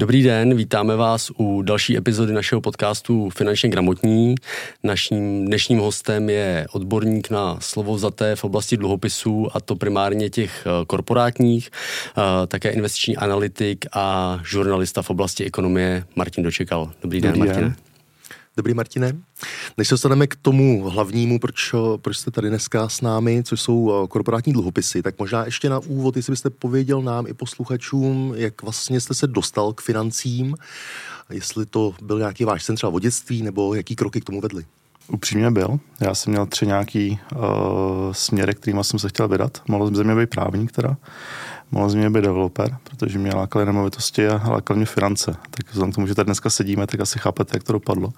Dobrý den, vítáme vás u další epizody našeho podcastu Finančně gramotní. Naším dnešním hostem je odborník na slovo vzaté v oblasti dluhopisů, a to primárně těch korporátních, také investiční analytik a žurnalista v oblasti ekonomie Martin Dočekal. Dobrý den, Martine. Dobrý, Martine. Než se dostaneme k tomu hlavnímu, proč jste tady dneska s námi, což jsou korporátní dluhopisy, tak možná ještě na úvod, jestli byste pověděl nám i posluchačům, jak vlastně jste se dostal k financím, jestli to byl nějaký váš sen třeba v dětství, nebo jaký kroky k tomu vedly. Upřímně byl. Já jsem měl 3 nějaký směry, kterýma jsem se chtěl vydat. Mohl jsem mě být právník teda. Mohl jsem mě být developer, protože mě lákaly nemovitosti a lákaly mě finance. Tak vzhledem k tomu, že tady dneska sedíme, tak asi chápete, jak to dopadlo.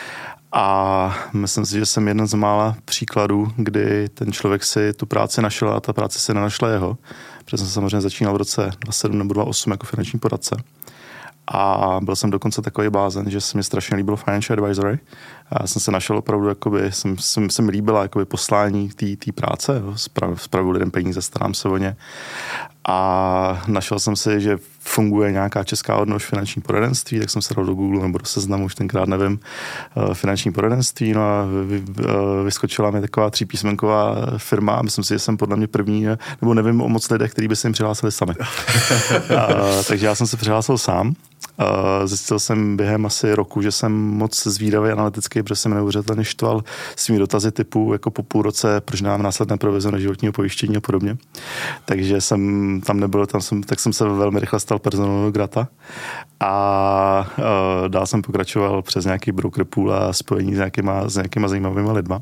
A myslím si, že jsem jeden z mála příkladů, kdy ten člověk si tu práci našel a ta práce si nenašla jeho. Protože jsem samozřejmě začínal v roce 2007 nebo 2008 jako finanční poradce. A byl jsem dokonce takový blázen, že se mi strašně líbilo financial advisory. A já jsem se našel opravdu, jakoby, se mi líbila jakoby poslání té práce, spravuju lidem peníze, starám se o ně. A našel jsem si, že funguje nějaká česká odnož finanční poradenství, tak jsem se dal do Google nebo do Seznamu, už tenkrát nevím, finanční poradenství, no a vyskočila mi taková 3písmenková firma a myslím si, že jsem podle mě první, nebo nevím o moc lidech, kteří by se jim přihlásili sami. Takže já jsem se přihlásil sám. Zjistil jsem během asi roku, že jsem moc zvídavý analytický, protože jsem neuvěřitelně štval svými dotazy typu jako po půl roce, proč nám následné provize na životního pojištění a podobně. Takže jsem tam nebyl, tak jsem se velmi rychle stal personou non grata a dál jsem pokračoval přes nějaký broker pool a spojení s nějakýma zajímavými lidma.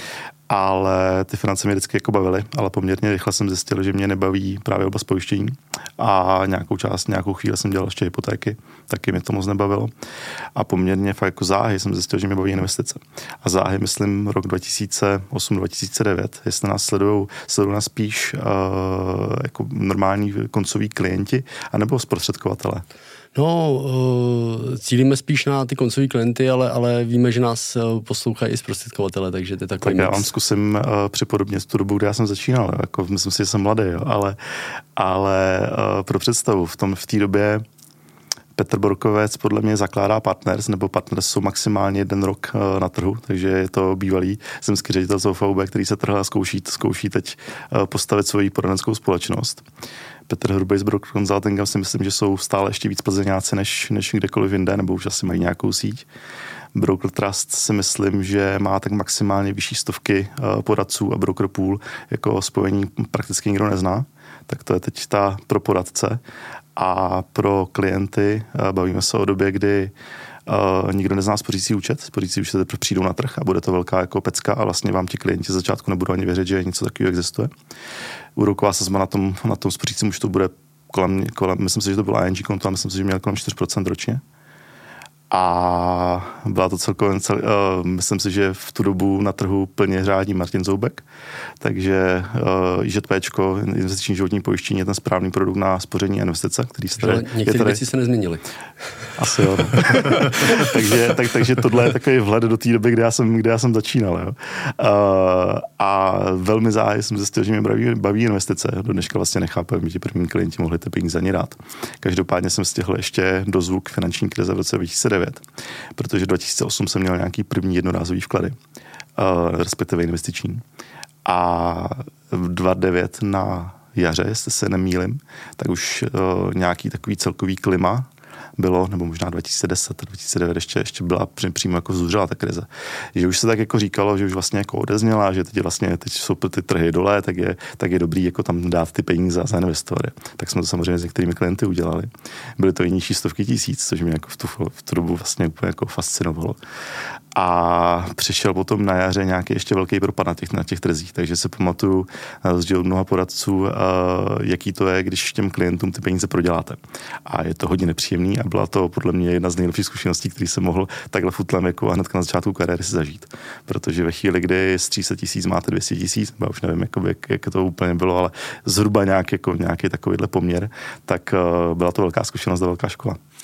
Ale ty finance mě vždycky jako bavily, ale poměrně rychle jsem zjistil, že mě nebaví právě oblast pojištění a nějakou chvíli jsem dělal ještě hypotéky, taky mě to moc nebavilo a poměrně fakt jako záhy jsem zjistil, že mě baví investice. A záhy myslím rok 2008-2009, jestli nás sledují nás spíš jako normální koncoví klienti anebo zprostředkovatelé. No, cílíme spíš na ty koncový klienty, ale víme, že nás poslouchají i zprostředkovatele, takže to je takový. Tak já vám zkusím připodobnit tu dobu, kdy já jsem začínal, jako myslím si, že jsem mladý, jo, ale pro představu, v té době Petr Borkovec podle mě zakládá Partners, nebo Partners jsou maximálně 1 rok na trhu, takže je to bývalý zemský ředitel z OVB, který se trhl a zkouší teď postavit svoji poradenskou společnost. Petr Hrubej z Broker Consultingem si myslím, že jsou stále ještě víc plzeňáci než kdekoliv jinde, nebo už asi mají nějakou síť. Broker Trust si myslím, že má tak maximálně vyšší stovky poradců a broker pool jako spojení prakticky nikdo nezná. Tak to je teď ta pro poradce. A pro klienty bavíme se o době, kdy nikdo nezná spořící účet. Spořící účet teprve přijdou na trh a bude to velká jako pecka a vlastně vám ti klienti z začátku nebudou ani věřit, že něco takového existuje. Úroková sazba na tom spořícím účtu bude kolem, myslím si, že to bylo ING konto, a myslím si, že měl kolem 4% ročně. A byla to myslím si, že v tu dobu na trhu plně řádí Martin Zoubek, takže IŽPčko, investiční životní pojištění, je ten správný produkt na spoření a investice, který se tady... Některé věci se nezměnily. Asi jo. takže tohle je takový vhled do té doby, kde já jsem začínal. Jo. A velmi záhy jsem zjistil, že mě baví investice. Do dneška vlastně nechápu, že ti první klienti mohli ty peníze ani dát. Každopádně jsem stihl ještě dozvuk finanční krize v roce 2009, protože 2008 jsem měl nějaký první jednorázový vklady, respektive investiční. A v 2009 na jaře, jestli se nemýlim, tak už nějaký takový celkový klima bylo, nebo možná 2009 ještě byla přímo jako zuřela ta krize. Že už se tak jako říkalo, že už vlastně jako odezněla, že teď jsou ty trhy dole, tak je dobrý jako tam dát ty peníze a zainvestovat. Tak jsme to samozřejmě s některými klienty udělali. Byly to i nižší stovky tisíc, což mě jako v tu dobu vlastně úplně jako fascinovalo. A přišel potom na jaře nějaký ještě velký propad na těch trzích, takže si pamatuju na rozdíl od mnoha poradců, jaký to je, když těm klientům ty peníze proděláte. A je to hodně nepříjemný a byla to podle mě jedna z nejlepších zkušeností, který jsem mohl takhle v útlém věku a hned na začátku kariéry si zažít. Protože ve chvíli, kdy z 300 000 máte 200 000, já už nevím, jak to úplně bylo, ale zhruba nějaký takovýhle poměr, tak byla to velká zkušenost a velká škola.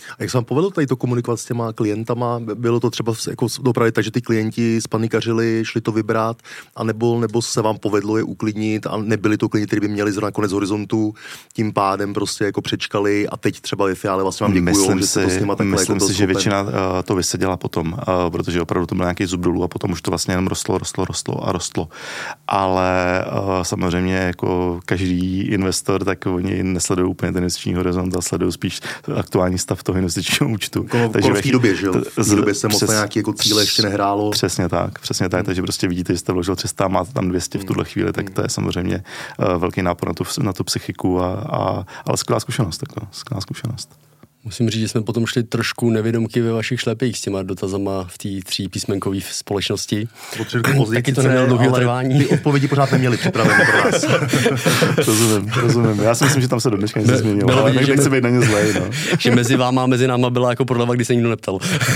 A jak se vám povedlo tady to komunikovat s těma klientama? Bylo to třeba jako dopravit tak, že ty klienti spanikařili, šli to vybrat, nebo se vám povedlo je uklidnit a nebyli to klienti, kteří by měli zrovna konec horizontu, tím pádem prostě jako přečkali a teď třeba ve fiále vlastně vám děkujou, že se to s nima takhle myslím jako si, že většina to vyseděla potom, protože opravdu to byl nějaký zub dolů a potom už to vlastně jenom rostlo. Ale samozřejmě jako každý investor, tak oni nesledují úplně ten investiční horizont a sledují spíš aktuální stav toho investičního účtu. Takže v té době, že jo? V té době se moc nějaký jako cíle ještě nehrálo. Přesně tak. Takže prostě vidíte, že jste vložil 300, máte tam 200 v tuhle chvíli, tak to je samozřejmě velký nápor na tu psychiku, ale skvělá zkušenost. Musím říct, že jsme potom šli trošku nevědomky ve vašich šlepích s těma dotazama v té 3písmenkové společnosti. Taky to nemělo dlouhého trvání. Ty odpovědi pořád neměli připravené pro nás. Rozumím. Já si myslím, že tam se do dneška nic nezměnilo, ale nechci být na ně zlej. No. Že mezi váma a mezi náma byla jako prodava, kdy se nikdo neptal.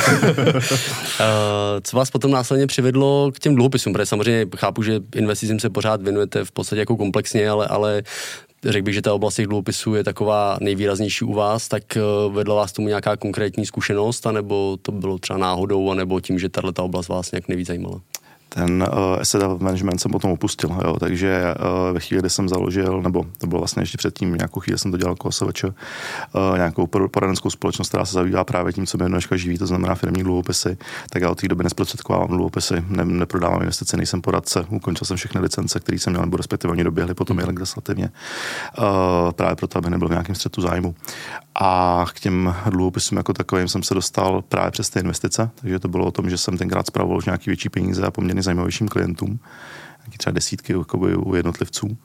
Co vás potom následně přivedlo k těm dluhopisům? Protože samozřejmě chápu, že investicím se pořád věnujete v podstatě jako komplexně, ale řekl bych, že ta oblast těch dluhopisů je taková nejvýraznější u vás, tak vedla vás tomu nějaká konkrétní zkušenost, anebo to bylo třeba náhodou, anebo tím, že tato oblast vás nějak nejvíc zajímala? Ten asset management jsem potom opustil, jo, takže ve chvíli, kdy jsem založil, nebo to bylo vlastně ještě předtím, nějakou chvíli jsem to dělal jako OSVČ, nějakou poradenskou společnost, která se zabývá právě tím, co mě dneška živí, to znamená firmní dluhopisy, tak já od té doby nesprostředkovávám dluhopisy, neprodávám investice, nejsem poradce, ukončil jsem všechny licence, které jsem měl, nebo respektive oni doběhly potom i legislativně, právě proto, aby nebyl v nějakém střetu zájmu. A k těm dluhopisům jako takovým jsem se dostal právě přes ty investice, takže to bylo o tom, že jsem tenkrát spravoval už nějaký větší peníze a poměrně zajímavějším klientům, nějaký třeba desítky u jednotlivců.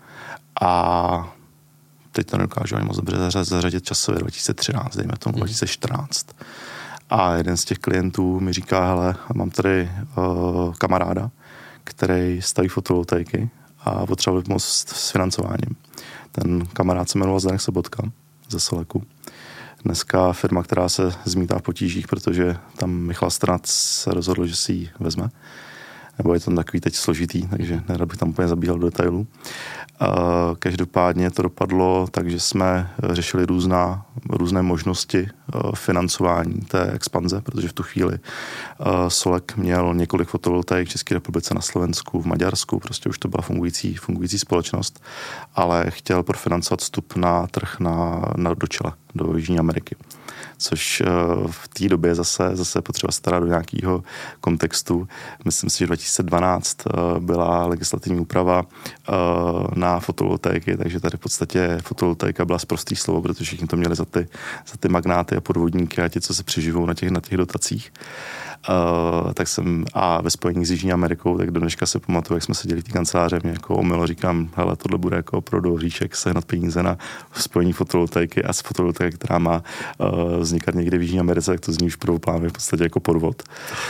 A teď to nedokážu ani moc dobře zařadit časově 2013, dejme tomu 2014. A jeden z těch klientů mi říká, hele, mám tady kamaráda, který staví fotovoltaiky a potřeboval pomoct s financováním. Ten kamarád se jmenoval Zdeněk Sobotka ze Soleku. Dneska firma, která se zmítá v potížích, protože tam Michal Strnad se rozhodl, že si ji vezme. Nebo je to takový teď složitý, takže nerad bych tam úplně zabíhal do detailů. Každopádně to dopadlo tak, že jsme řešili různé možnosti financování té expanze, protože v tu chvíli Solek měl několik fotovoltaik v České republice, na Slovensku, v Maďarsku, prostě už to byla fungující společnost, ale chtěl profinancovat vstup na trh do Chile, do Jižní Ameriky. Což v té době zase potřeba starat do nějakého kontextu. Myslím si, že 2012 byla legislativní úprava na fotovoltaiky, takže tady v podstatě fotovoltaika byla sprostý slovo, protože všichni to měli za ty magnáty a podvodníky a ti, co se přeživou na těch dotacích. Tak jsem a ve spojení s Jižní Amerikou, tak do dneška se pamatuju, jak jsme seděli v té kanceláře, mě jako omylo říkám, hele, tohle bude jako opravdu hříšek, sehnat peníze na spojení fotovoltaiky a s fotovoltaiky, která má vznikat někde v Jižní Americe, tak to zní už prvoplánově v podstatě jako podvod.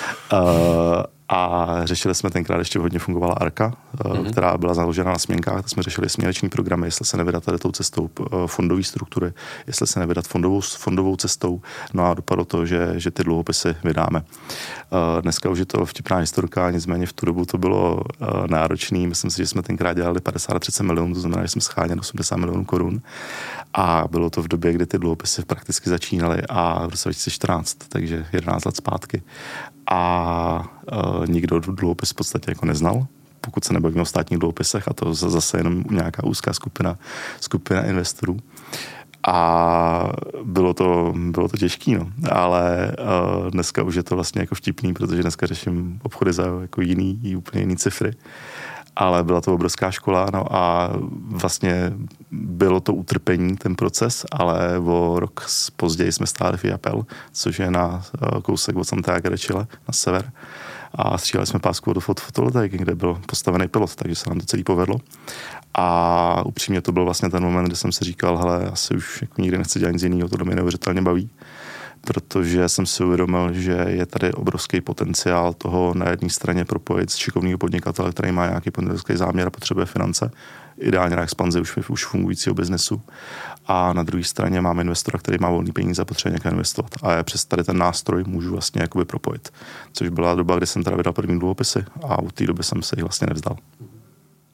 A řešili jsme tenkrát, ještě hodně fungovala Arka, která byla založena na směnkách, tak jsme řešili směneční programy, jestli se nevydat tady tou cestou fondové struktury, jestli se nevydat fondovou cestou, no a dopadlo to, že ty dluhopisy vydáme. Dneska už je to vtipná historka, nicméně v tu dobu to bylo náročný, myslím si, že jsme tenkrát dělali 50-30 milionů, to znamená, že jsme scháněli 80 milionů korun a bylo to v době, kdy ty dluhopisy prakticky začínaly a v roce 2014, takže 11 let zpátky. A nikdo dluhopis v podstatě jako neznal, pokud se nebavíme o státních dluhopisech, a to zase jenom nějaká úzká skupina investorů. A bylo to těžký, no. Ale dneska už je to vlastně jako vtipný, protože dneska řeším obchody za jako úplně jiný cifry. Ale byla to obrovská škola, no a vlastně bylo to utrpení, ten proces, ale o rok později jsme stáli v Iapel, což je na kousek od Santiago de Chile, na sever. A stříleli jsme pásku do fotovoltaiky, kde byl postavený pilot, takže se nám to celý povedlo. A upřímně to byl vlastně ten moment, kdy jsem si říkal, hele, asi už jako nikdy nechci dělat nic jiného, to mě neuvěřitelně baví. Protože jsem si uvědomil, že je tady obrovský potenciál toho na jedné straně propojit s šikovného podnikatele, který má nějaký podnikatelský záměr a potřebuje finance, ideálně na expanzi už fungujícího biznesu. A na druhé straně mám investora, který má volný peníze a potřebuje někde investovat. A já přes tady ten nástroj můžu vlastně jakoby propojit. Což byla doba, kdy jsem teda vydal první dluhopisy a od té doby jsem se jich vlastně nevzdal.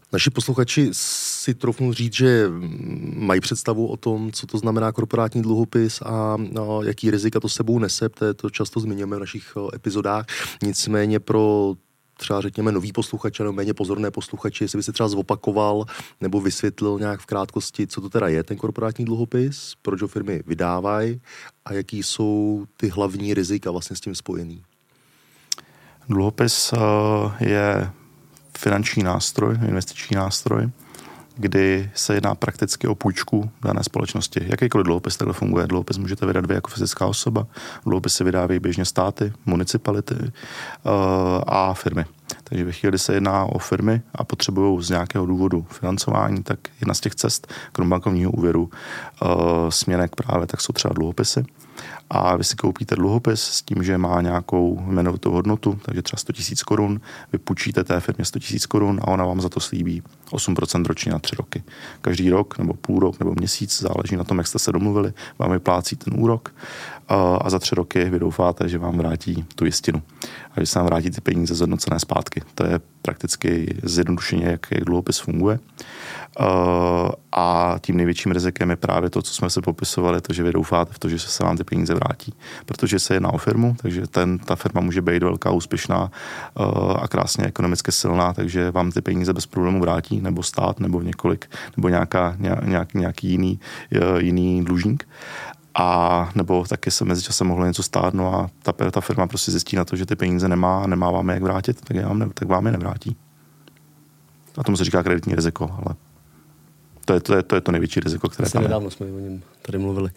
Naši posluchači si troufnu říct, že mají představu o tom, co to znamená korporátní dluhopis a jaký rizika to sebou nese, to často zmiňujeme v našich epizodách. Nicméně pro třeba řekněme nový posluchač nebo méně pozorné posluchači, jestli by se třeba zopakoval nebo vysvětlil nějak v krátkosti, co to teda je ten korporátní dluhopis, proč ho firmy vydávají a jaký jsou ty hlavní rizika vlastně s tím spojený. Dluhopis je finanční nástroj, investiční nástroj, kdy se jedná prakticky o půjčku dané společnosti. Jakýkoliv dluhopis takhle funguje. Dluhopis můžete vydat vy jako fyzická osoba, dluhopis se vydávají běžně státy, municipality a firmy. Takže ve chvíli, kdy se jedná o firmy a potřebují z nějakého důvodu financování, tak jedna z těch cest, krom bankovního úvěru, směrek právě, tak jsou třeba dluhopisy. A vy si koupíte dluhopis s tím, že má nějakou jmenovitou hodnotu, takže třeba 100 000 korun, vy půjčíte té firmě 100 000 korun a ona vám za to slíbí 8% ročně na 3 roky. Každý rok, nebo půl rok, nebo měsíc, záleží na tom, jak jste se domluvili, vám vyplácí ten úrok a za 3 roky vy doufáte, že vám vrátí tu jistinu. A že se vám vrátí ty peníze zhodnocené zpátky. To je prakticky zjednodušeně, jak dluhopis funguje. A tím největším rizikem je právě to, co jsme se popisovali, to, že vy doufáte v to, že se vám ty peníze vrátí. Protože se jedná o firmu, takže ta firma může být velká, úspěšná a krásně ekonomicky silná, takže vám ty peníze bez problému vrátí, nebo stát, nebo nebo nějaký jiný dlužník. A nebo taky se mezičasem mohlo něco stát, no a ta firma prostě zjistí na to, že ty peníze nemá vám je jak vrátit, tak vám je nevrátí. A tomu se říká kreditní riziko, ale to je to největší riziko, které tam je. Nedávno jsme o něm tady mluvili.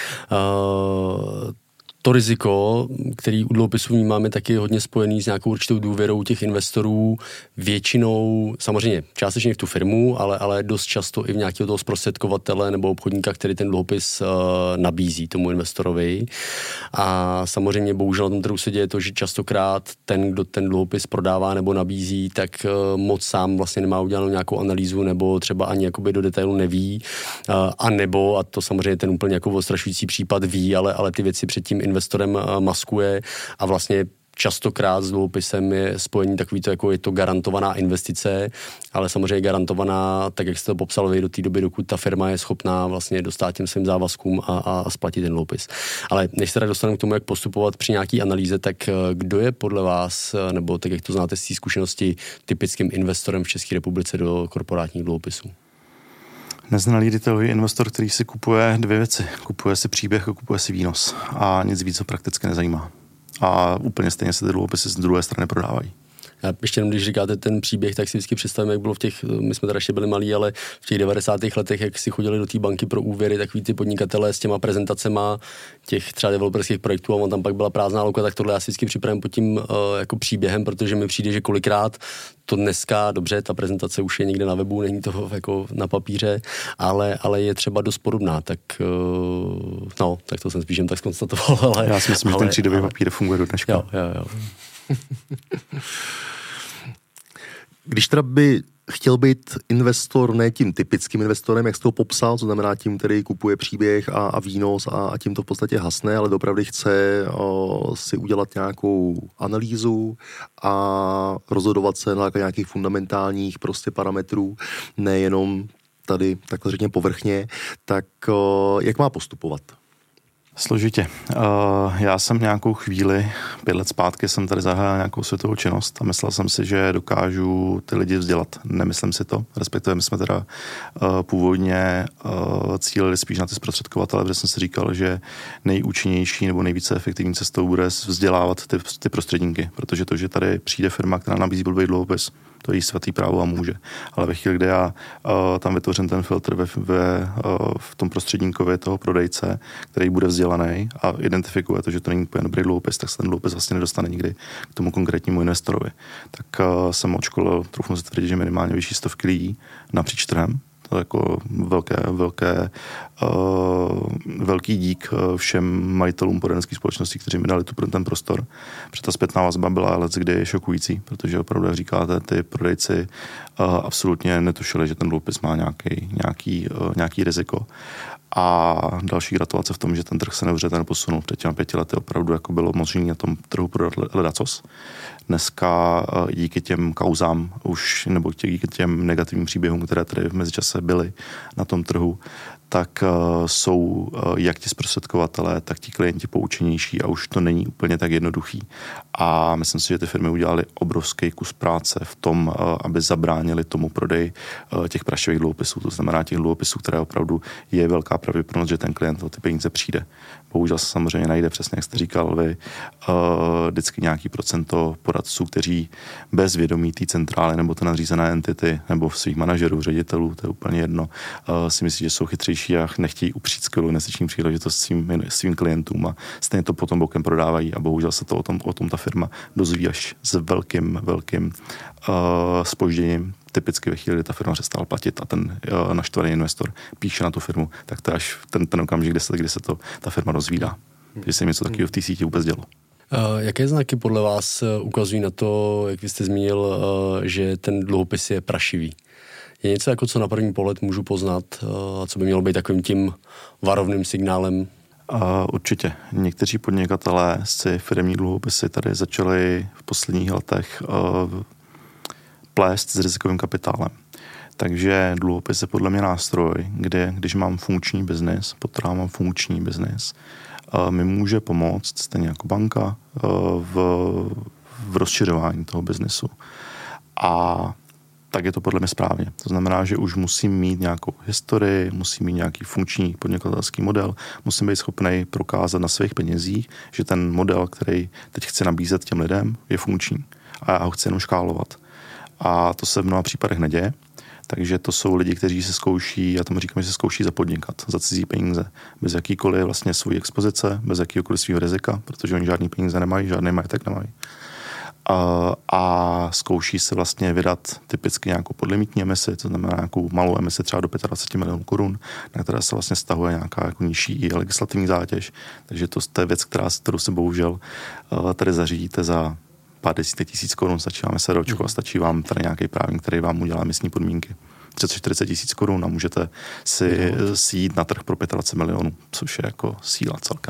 To riziko, který u dluhopisů vnímáme, taky hodně spojený s nějakou určitou důvěrou těch investorů, většinou, samozřejmě částečně v tu firmu, ale dost často i v nějakého toho zprostředkovatele nebo obchodníka, který ten dluhopis nabízí tomu investorovi. A samozřejmě bohužel na tom trhu se děje to, že častokrát ten, kdo ten dluhopis prodává nebo nabízí, tak moc sám vlastně nemá udělanou nějakou analýzu nebo třeba ani jakoby do detailu neví. A nebo, a to samozřejmě ten úplně jako odstrašující případ ví, ale ty věci před tím investorem maskuje a vlastně častokrát s dluhopisem je spojení takovýto, jako je to garantovaná investice, ale samozřejmě garantovaná, tak jak jste to popsal vy, do té doby, dokud ta firma je schopná vlastně dostát těm svým závazkům a splatit ten dluhopis. Ale než se tak dostaneme k tomu, jak postupovat při nějaký analýze, tak kdo je podle vás, nebo tak jak to znáte z té zkušenosti, typickým investorem v České republice do korporátních dluhopisů? Neznalý retailový investor, který si kupuje 2 věci. Kupuje si příběh a kupuje si výnos. A nic víc ho prakticky nezajímá. A úplně stejně se ty dluhopisy z druhé strany prodávají. Já ještě jenom, když říkáte ten příběh, tak si vždycky představím, jak bylo my jsme teda ještě byli malí, ale v těch 90. letech, jak si chodili do té banky pro úvěry, takový ty podnikatelé s těma prezentacema těch třeba developerských projektů a on tam pak byla prázdná loka, tak tohle já si vždycky připravím pod tím jako příběhem, protože mi přijde, že kolikrát to dneska, dobře, ta prezentace už je někde na webu, není to jako na papíře, ale je třeba dost podobná, tak tak to jsem spíš jen tak zkonstatoval. Ale, já si myslím, že ten 3D papír funguje do dneška. Jo. Když teda by chtěl být investor ne tím typickým investorem, jak jste to popsal, co znamená tím, který kupuje příběh a výnos a tím to v podstatě hasne, ale doopravdy chce si udělat nějakou analýzu a rozhodovat se na nějakých fundamentálních prostě parametrů, nejenom tady takhle řekněme povrchně, tak jak má postupovat? Složitě. Já jsem nějakou chvíli, 5 let zpátky jsem tady zahájil nějakou světovou činnost a myslel jsem si, že dokážu ty lidi vzdělat. Nemyslím si to, respektive my jsme teda původně cílili spíš na ty zprostředkovatele, protože jsem si říkal, že nejúčinnější nebo nejvíce efektivní cestou bude vzdělávat ty prostředníky, protože to, že tady přijde firma, která nabízí blbý dluhopis, to je jí svatý právo a může. Ale ve chvíli, kdy já tam vytvořím ten filtr v tom prostředníkově toho prodejce, který bude vzdělaný a identifikuje to, že to není úplně dobrý dluhopis, tak se ten dluhopis vlastně nedostane nikdy k tomu konkrétnímu investorovi. Tak jsem odškolil, troufnu si tvrdit, že minimálně vyšší 100 lidí napříč trhem. To je jako velký dík všem majitelům poradenských společností, kteří mi dali ten prostor. Protože ta zpětná vazba byla leckdy šokující, protože opravdu, jak říkáte, ty prodejci absolutně netušili, že ten dluhopis má nějaký riziko. A další gratulace v tom, že ten trh se neuvěřitelně posunul. Před těmi 5 lety opravdu jako bylo možné na tom trhu prodat ledacos. Dneska díky těm kauzám už, nebo díky těm negativním příběhům, které tady v mezičase byly na tom trhu, tak jsou jak ti zprostředkovatelé, tak ti klienti poučenější a už to není úplně tak jednoduchý. A myslím si, že ty firmy udělaly obrovský kus práce v tom, aby zabránili tomu prodeji těch prašivých dluhopisů. To znamená těch dluhopisů, které opravdu je velká pravděpodobnost, že ten klient o ty peníze přijde. Bohužel se samozřejmě najde, přesně jak jste říkal vy, vždycky nějaký procento poradců, kteří bez vědomí té centrály nebo té nadřízené entity nebo svých manažerů, ředitelů, to je úplně jedno, si myslí, že jsou chytřejší a nechtějí upřít skvělou investiční příležitost svým klientům a stejně to potom bokem prodávají a bohužel se to o tom ta firma dozví až s velkým zpožděním. Typicky ve chvíli, kdy ta firma přestala platit a ten naštvaný investor píše na tu firmu, tak to je až ten okamžik, kdy se to ta firma rozvídá. Že se něco takového v té síti vůbec dělo. Jaké znaky podle vás ukazují na to, jak vy jste zmínil, že ten dluhopis je prašivý? Je něco, jako co na první pohled můžu poznat, co by mělo být takovým tím varovným signálem? Určitě. Někteří podnikatelé si firemní dluhopisy tady začali v posledních letech plést s rizikovým kapitálem. Takže dluhopis je podle mě nástroj, kde, když mám funkční biznis, potrhávám funkční biznis, mi může pomoct, stejně jako banka, v rozšiřování toho biznesu. A tak je to podle mě správně. To znamená, že už musím mít nějakou historii, musím mít nějaký funkční podnikatelský model, musím být schopný prokázat na svých penězích, že ten model, který teď chci nabízet těm lidem, je funkční. A já ho chci jenom škálovat. A to se v mnoha případech neděje. Takže to jsou lidi, kteří se zkouší, já tomu říkám, že se zkouší zapodnikat za cizí peníze, bez jakýkoliv vlastně svojí expozice, bez jakýkoliv svého rizika, protože oni žádný peníze nemají, žádný majetek nemají. A zkouší se vlastně vydat typicky nějakou podlimitní emisi, to znamená nějakou malou emisi třeba do 25 milionů korun, na které se vlastně stahuje nějaká jako nižší legislativní zátěž. Takže to je věc, kterou se bohužel tady zařídíte za pár desítek tisíc korun, stačí vám SROčko a stačí vám tady nějaký právník, který vám udělá místní podmínky. 30-40 tisíc korun a můžete si jít na trh pro 25 milionů, což je jako síla celkem.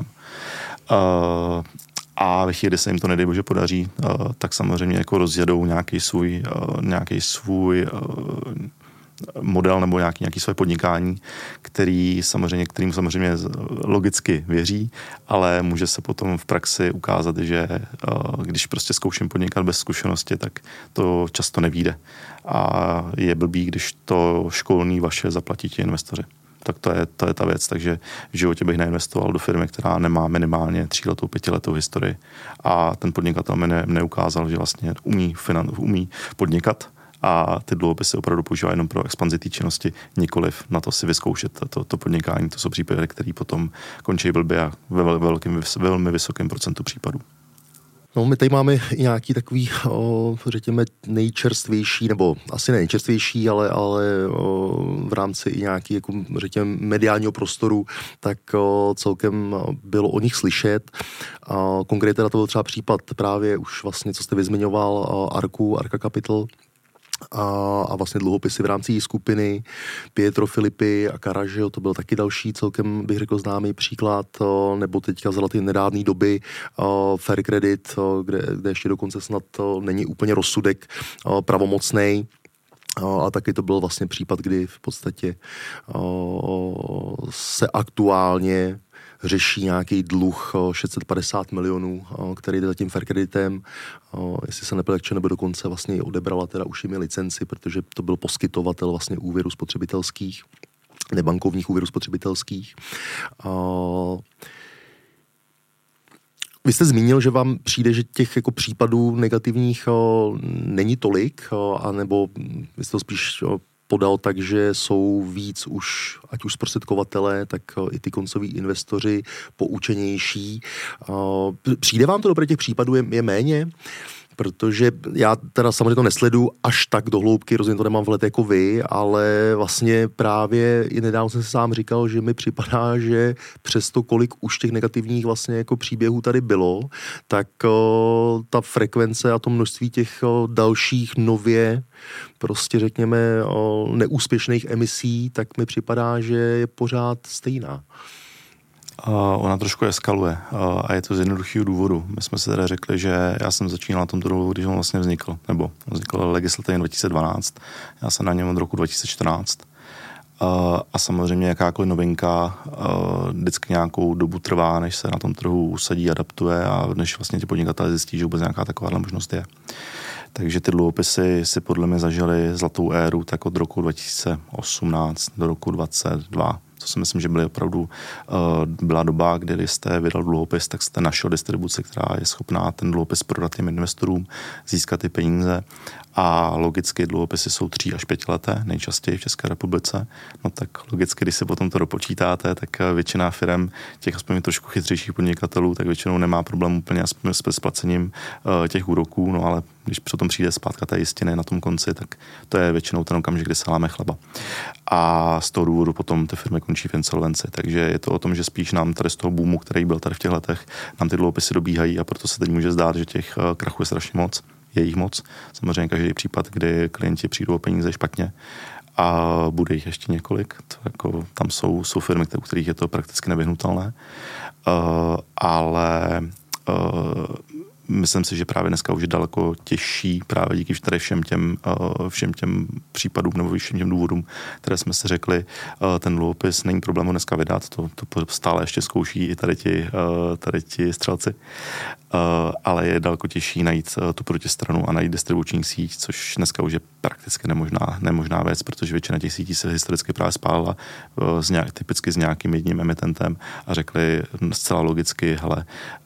A ve chvíli, kdy se jim to nedej bože podaří, tak samozřejmě jako rozjedou nějaký svůj model nebo nějaký své podnikání, kterým samozřejmě logicky věří, ale může se potom v praxi ukázat, že když prostě zkouším podnikat bez zkušenosti, tak to často nevyjde. A je blbý, když to školní vaše zaplatí ti investoři. Tak to je ta věc, takže v životě bych neinvestoval do firmy, která nemá minimálně 3letou, 5letou historii a ten podnikatel mi neukázal, že vlastně umí podnikat a ty dluhopisy opravdu používá jenom pro expanzi té činnosti, nikoliv na to si vyzkoušet to podnikání. To jsou případy, které potom končí blbě a ve velmi vysokém procentu případů. No, my tady máme i nějaký takový, řekněme, nejčerstvější, nebo asi nejčerstvější, ale v rámci i nějaký, jako, řekněme, mediálního prostoru, tak celkem bylo o nich slyšet. Konkrétně teda to byl třeba případ právě už vlastně, co jste vyzmiňoval, Arca Capital, a vlastně dluhopisy v rámci skupiny Pietro Filippi a Carragio, to byl taky další celkem, bych řekl, známý příklad, nebo teďka za ty nedávné doby Fair Credit, kde ještě dokonce snad není úplně rozsudek pravomocnej. A taky to byl vlastně případ, kdy v podstatě se aktuálně řeší nějaký dluh 650 milionů, který jde za tím Fair Creditem. Jestli se nepleče, nebo dokonce vlastně odebrala teda už jimi licenci, protože to byl poskytovatel vlastně úvěru spotřebitelských, nebankovních úvěrů spotřebitelských. Vy jste zmínil, že vám přijde, že těch jako případů negativních není tolik, anebo vy jste to spíš podal tak, že jsou víc už, ať už zprostředkovatelé, tak i ty koncoví investoři poučenější. Přijde vám to do těch případů je méně? protože já teda samozřejmě to nesledu až tak do hloubky, rozhodně to nemám v let jako vy, ale vlastně právě i nedávno jsem si sám říkal, že mi připadá, že přesto kolik už těch negativních vlastně jako příběhů tady bylo, tak ta frekvence a to množství těch dalších nově prostě řekněme neúspěšných emisí, tak mi připadá, že je pořád stejná. Ona trošku eskaluje a je to z jednoduchého důvodu. My jsme si teda řekli, že já jsem začínal na tomto důvodu, když on vlastně vznikl, nebo vznikl legislativně 2012, já jsem na něm od roku 2014. A samozřejmě jakákoliv novinka vždycky nějakou dobu trvá, než se na tom trhu usadí, adaptuje a než vlastně ti podnikatelé zjistí, že vůbec nějaká taková možnost je. Takže ty dluhopisy si podle mě zažily zlatou éru tak od roku 2018 do roku 2022. To si myslím, že byla doba, kdy jste vydal dluhopis, tak jste našel distribuci, která je schopná ten dluhopis prodat těm investorům, získat ty peníze. A logicky dluhopisy jsou 3 až 5 leté, nejčastěji v České republice. No tak logicky, když si potom to dopočítáte, tak většina firem, těch aspoň trošku chytřejších podnikatelů, tak většinou nemá problém úplně s splacením těch úroků, no ale když potom přijde zpátka té jistiny na tom konci, tak to je většinou ten okamžik, kdy se láme chleba. A z toho důvodu potom ty firmy končí v insolvenci. Takže je to o tom, že spíš nám tady z toho boomu, který byl tady v těch letech, nám ty dluhopisy dobíhají a proto se teď může zdát, že těch krachů je strašně moc. Je jich moc. Samozřejmě každý případ, kdy klienti přijdou o peníze špatně a bude jich ještě několik. To jako, tam jsou firmy, u kterých je to prakticky nevyhnutelné. Ale myslím si, že právě dneska už je daleko těžší právě díky tady všem těm případům nebo všem těm důvodům, které jsme si řekli, ten dluhopis není problém ho dneska vydat, to stále ještě zkouší i tady ti střelci, ale je daleko těžší najít tu protistranu a najít distribuční síť, což dneska už je prakticky nemožná věc, protože většina těch sítí se historicky právě spálila typicky s nějakým jedním emitentem a řekli zcela logicky, hele,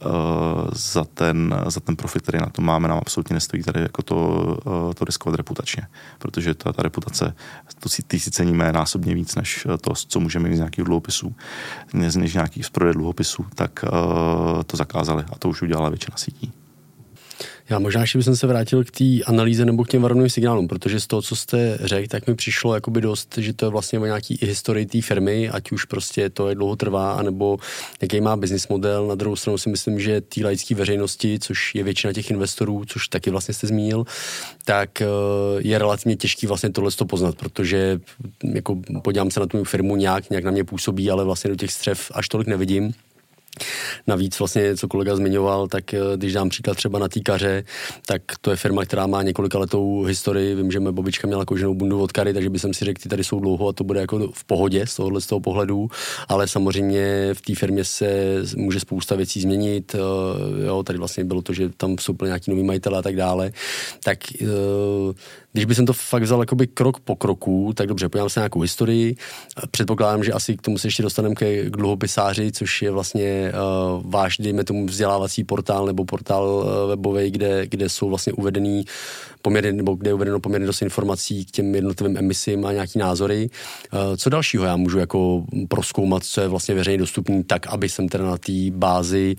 za ten profit, který na to máme, nám absolutně nestojí tady jako to riskovat reputačně, protože ta reputace, ty si ceníme násobně víc, než to, co můžeme mít z nějakých dluhopisů, než nějakých z prodeje dluhopisů, tak to zakázali a to už udělala většina sítí. Já možná ještě bych se vrátil k té analýze nebo k těm varovným signálům, protože z toho, co jste řekl, tak mi přišlo jakoby dost, že to je vlastně o nějaký i historii té firmy, ať už prostě to je dlouho trvá, anebo jaký má business model. Na druhou stranu si myslím, že té laické veřejnosti, což je většina těch investorů, což taky vlastně jste zmínil, tak je relativně těžký vlastně tohle poznat, protože jako podívám se na tu firmu nějak na mě působí, ale vlastně do těch střev až tolik nevidím. Navíc vlastně, co kolega zmiňoval, tak když dám příklad třeba na Týkaře, tak to je firma, která má několika letou historii. Vím, že mé babička měla koženou bundu od Kary, takže bych si řekl, ty tady jsou dlouho a to bude jako v pohodě z toho pohledu, ale samozřejmě v té firmě se může spousta věcí změnit. Jo, tady vlastně bylo to, že tam vstoupili nějaký nový majitele a tak dále. Tak když bych to fakt vzal jakoby krok po kroku, tak dobře, podívám se na nějakou historii. Předpokládám, že asi k tomu se ještě dostaneme k dluhopisáři, což je vlastně váš, dejme tomu, vzdělávací portál nebo portál webový, kde jsou vlastně uvedený poměrně, nebo kde je uvedeno poměrně dost informací k těm jednotlivým emisím a nějaký názory. Co dalšího já můžu jako prozkoumat, co je vlastně veřejně dostupný, tak aby jsem teda na té bázi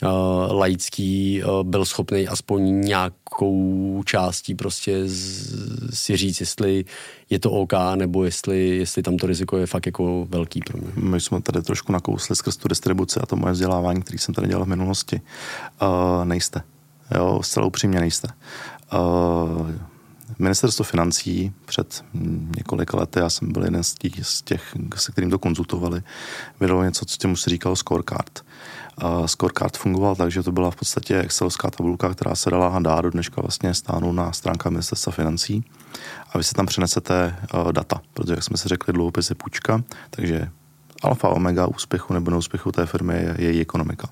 laický byl schopný aspoň nějakou částí prostě si říct, jestli je to OK, nebo jestli tam to riziko je fakt jako velký pro mě. My jsme tady trošku nakousli skrz tu distribuci a to moje vzdělávání, který jsem tady dělal v minulosti. Nejste. Jo, zcela upřímně nejste. Ministerstvo financí před několika lety, já jsem byl jeden z těch, se kterým to konzultovali, vydalo něco, co těmu se říkalo scorecard. Scorecard fungoval tak, že to byla v podstatě excelovská tabulka, která se dala dát do dneška vlastně stáhnout na stránkách Ministerstva financí a vy si tam přinesete data, protože jak jsme si řekli, dluhopis je půjčka, takže alfa omega úspěchu nebo neúspěchu té firmy je její ekonomika.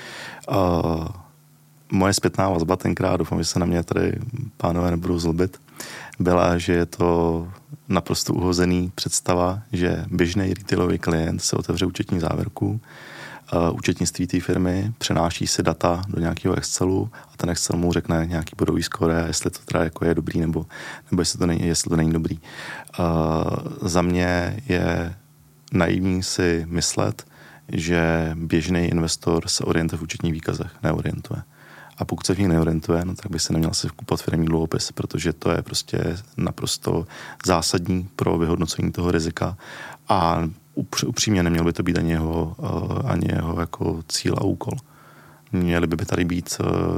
Moje zpětná vazba tenkrát, doufám, že se na mě tady pánové nebudou zlobit, byla, že je to naprosto uhozený představa, že běžný retailový klient se otevře účetní závěrku, účetnictví té firmy, přenáší si data do nějakého Excelu a ten Excel mu řekne nějaký bodový skóre, jestli to teda jako je dobrý nebo jestli to není dobrý. Za mě je naivní si myslet, že běžný investor se orientuje v účetních výkazech, neorientuje. A pokud se v nich neorientuje, no, tak by se neměl si kupovat firemní dluhopis, protože to je prostě naprosto zásadní pro vyhodnocení toho rizika a upřímně neměl by to být ani jeho jako cíl a úkol. Měly by tady být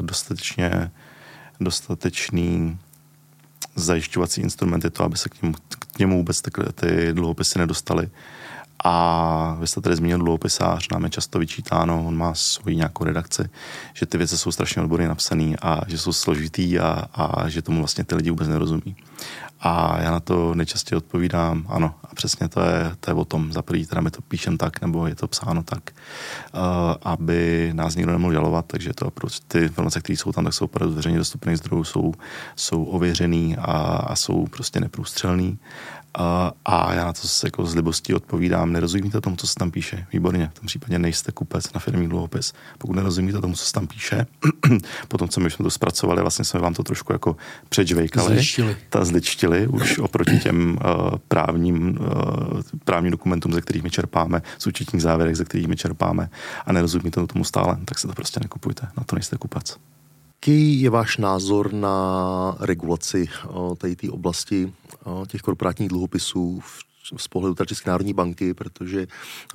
dostatečný zajišťovací instrumenty to, aby se k němu vůbec ty dluhopisy nedostaly. A vy jste tady zmínil dluhopisář, nám je často vyčítáno, on má svoji nějakou redakci, že ty věci jsou strašně odborně napsaný a že jsou složitý a že tomu vlastně ty lidi vůbec nerozumí. A já na to nejčastěji odpovídám, ano, a přesně to je o tom, za první teda my to píšem tak, nebo je to psáno tak, aby nás nikdo nemohl žalovat, takže to ty informace, které jsou tam, tak jsou opravdu z veřejně dostupných zdrojů, jsou ověřený a jsou prostě neprůstřelný. A já na to jako z libostí odpovídám, nerozumíte tomu, co se tam píše. Výborně, v tom případě nejste kupec na firmní dluhopis. Pokud nerozumíte tomu, co se tam píše, potom, co my jsme to zpracovali, vlastně jsme vám to trošku jako předžvejkali, zličtili už oproti těm právním dokumentům, ze kterých my čerpáme, z účetních závěrek, ze kterých my čerpáme a nerozumíte tomu stále, tak se to prostě nekupujte, na to nejste kupec. Jaký je váš názor na regulaci tady té oblasti těch korporátních dluhopisů z pohledu České národní banky, protože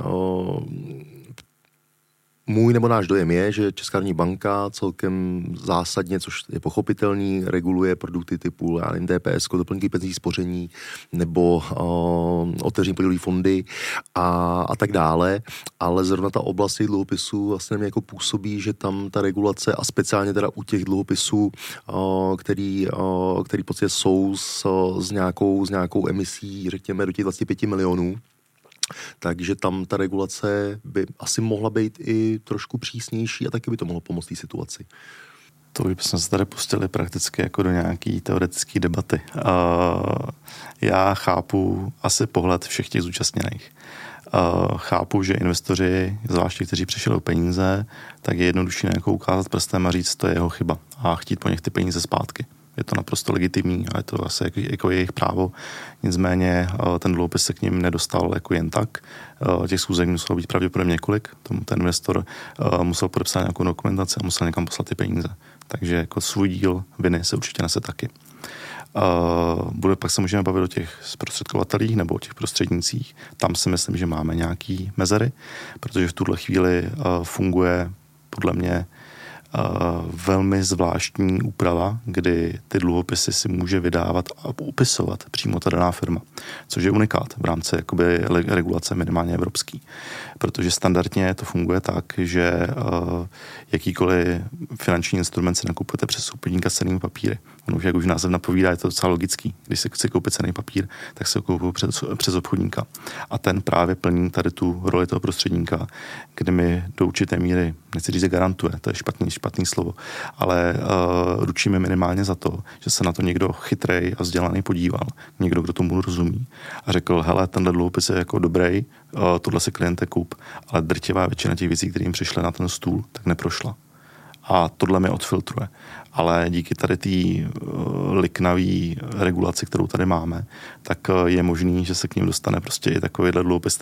můj nebo náš dojem je, že Česká národní banka celkem zásadně, což je pochopitelný, reguluje produkty typu DPS, doplňky penzijní spoření nebo otevření podílové fondy a tak dále, ale zrovna ta oblast těch dluhopisů vlastně mě jako působí, že tam ta regulace a speciálně teda u těch dluhopisů, který v podstatě jsou s nějakou emisí, řekněme, do těch 25 milionů, takže tam ta regulace by asi mohla být i trošku přísnější a taky by to mohlo pomoct té situaci. To bychom se tady pustili prakticky jako do nějaký teoretické debaty. Já chápu asi pohled všech těch zúčastněných. Chápu, že investoři, zvláště kteří přišli o peníze, tak je jednodušší na někoho ukázat prstem a říct, to je jeho chyba a chtít po něch ty peníze zpátky. Je to naprosto legitimní a je to asi jako jejich právo. Nicméně ten dluhopis se k ním nedostal jako jen tak. Těch schůzek muselo být pravděpodobně několik. Ten investor musel podepsat nějakou dokumentaci a musel někam poslat ty peníze. Takže jako svůj díl viny se určitě nese taky. Pak se můžeme bavit o těch zprostředkovatelích nebo o těch prostřednících. Tam si myslím, že máme nějaký mezery, protože v tuhle chvíli funguje podle mě velmi zvláštní úprava, kdy ty dluhopisy si může vydávat a upisovat přímo ta daná firma, což je unikát v rámci jakoby regulace minimálně evropský. Protože standardně to funguje tak, že jakýkoliv finanční instrument si nakupujete přes obchodníka s cennými papíry. Ono, jak už název napovídá, je to docela logický. Když si chci koupit cenný papír, tak se ho koupuju přes obchodníka. A ten právě plní tady tu roli toho prostředníka, kdy mi do určité míry, nechci říct, garantuje, to je špatný slovo, ale ručíme minimálně za to, že se na to někdo chytrej a vzdělaný podíval, někdo, kdo tomu rozumí a řekl, hele, tenhle dluhopis je jako dobrý, tohle si kliente kup, ale drtivá většina těch věcí, které jim přišly na ten stůl, tak neprošla. A tohle mi odfiltruje. Ale díky tady té liknavý regulaci, kterou tady máme, tak je možný, že se k ním dostane prostě i takovýhle dluhopis,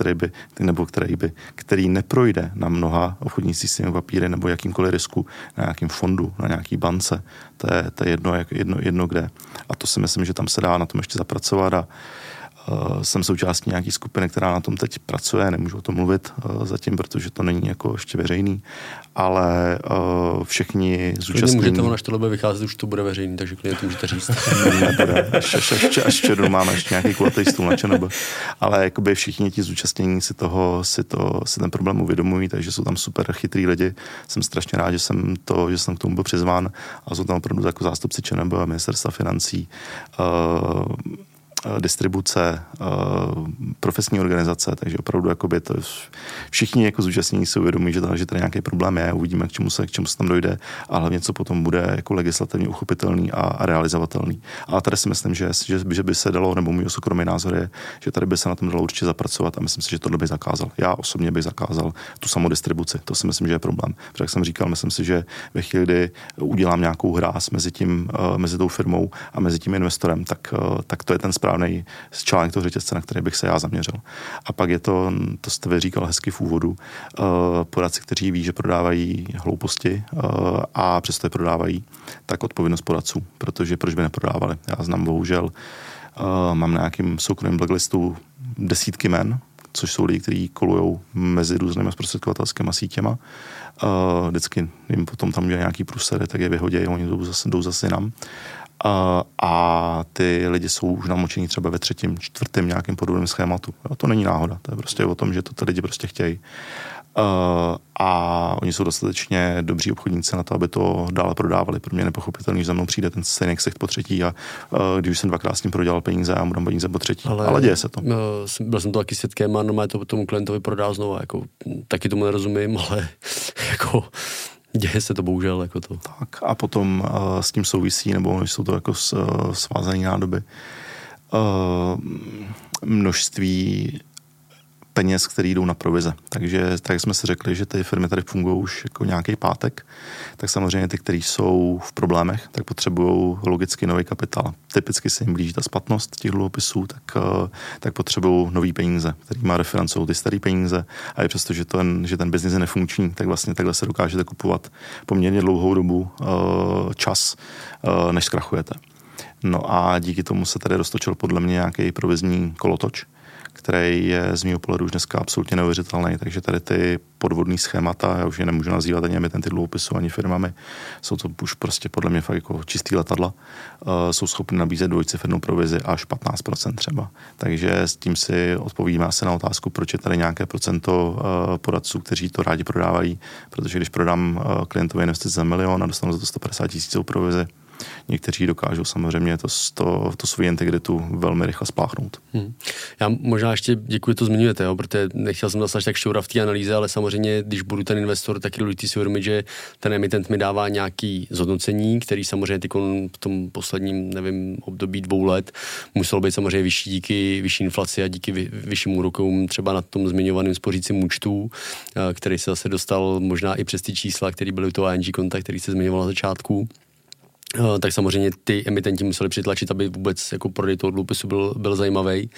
který neprojde na mnoha obchodních systémů papíry nebo jakýmkoliv risku na nějakým fondu, na nějaký bance. To je jedno kde. A to si myslím, že tam se dá na tom ještě zapracovat a jsem součástí nějaký skupiny, která na tom teď pracuje, nemůžu o tom mluvit zatím, protože to není jako ještě veřejný, ale všichni zúčastnění... Můžete, až tohle bude vycházet, už to bude veřejný, takže klidně to můžete říct. Nebude, až červnu máme ještě nějaký kulatý stůl na ČNB, ale jakoby všichni ti zúčastnění si ten problém uvědomují, takže jsou tam super chytrý lidi. Jsem strašně rád, že jsem k tomu byl přizván a jsou tam opravdu jako zástupci ČNB a ministerstva financí, distribuce, profesní organizace, takže opravdu jakoby to všichni jako zúčastnění si uvědomí, že tady nějaký problém je, uvidíme, k čemu se tam dojde a hlavně, co potom bude jako legislativně uchopitelný a realizovatelný. Ale tady si myslím, že by se dalo, nebo můj soukromý názor je, že tady by se na tom dalo určitě zapracovat a myslím si, že tohle by zakázal. Já osobně bych zakázal tu samodistribuci. To si myslím, že je problém. Protože jak jsem říkal, myslím si, že ve chvíli, kdy udělám nějakou hráz mezi tou firmou a mezi tím investorem, tak to je ten správný správný článek toho řetězce, na který bych se já zaměřil. A pak je to jste vy říkal hezky v úvodu, poradci, kteří ví, že prodávají hlouposti a přesto je prodávají, tak odpovědnost poradců, protože proč by neprodávali. Já znám bohužel, mám na nějakým soukromém blacklistu desítky men, což jsou lidi, kteří kolujou mezi různými zprostředkovatelskými sítěma. Vždycky jim potom tam dělají nějaký průsery, tak je vyhodějí, oni jdou zase jinam. A ty lidi jsou už namočení třeba ve 3., 4. nějakým podobném schématu. Jo, to není náhoda, to je prostě o tom, že to ty lidi prostě chtějí. A oni jsou dostatečně dobří obchodníci na to, aby to dále prodávali. Pro mě nepochopitelný, že za mnou přijde ten stejný ksicht po třetí a když už jsem dvakrát s tím prodělal peníze a mu dám peníze po třetí. Ale děje se to. Byl jsem to taky svědkem a normálně to tomu klientovi prodá znovu. Jako, taky tomu nerozumím, ale jako děje se to bohužel. Jako to. Tak a potom s tím souvisí, nebo jsou to jako svázané nádoby. Množství peněz, které jdou na provize. Takže tak jsme si řekli, že ty firmy tady fungují už jako nějaký pátek, tak samozřejmě ty, které jsou v problémech, tak potřebují logicky nový kapitál. Typicky se jim blíží ta splatnost těch dluhopisů, tak potřebují nový peníze, který má referencují ty staré peníze a i přesto, že ten biznis je nefunkční, tak vlastně takhle se dokážete kupovat poměrně dlouhou dobu čas, než zkrachujete. No a díky tomu se tady roztočil podle mě nějaký provizní kolotoč, který je z mého pohledu už dneska absolutně neuvěřitelný, takže tady ty podvodný schémata, já už je nemůžu nazývat ani emitenty dluhopisů, ani firmami, jsou to už prostě podle mě fakt jako čistý letadla, jsou schopni nabízet dvojcifernou provizi až 15% třeba. Takže s tím si odpovíme asi na otázku, proč je tady nějaké procento poradců, kteří to rádi prodávají, protože když prodám klientovi investici za 1 milion a dostanu za to 150 000 provizi, někteří dokážou samozřejmě to svou integritu velmi rychle spláchnout. Já možná ještě děkuji, to zmiňujete, jo, protože nechtěl jsem zase tak šťourat v té analýze, ale samozřejmě, když budu ten investor, tak je důležitý si uvědomit, že ten emitent mi dává nějaký zhodnocení, který samozřejmě v tom posledním, období 2 let muselo být samozřejmě vyšší díky vyšší inflaci a díky vyšším úrokům třeba na tom zmiňovaném spořícím účtu, který se zase dostal možná i přes ty čísla, které byly u toho ING konta, který se zmiňoval na začátku. Tak samozřejmě ty emitenti museli přitlačit, aby vůbec jako prodej toho dluhopisu byl zajímavý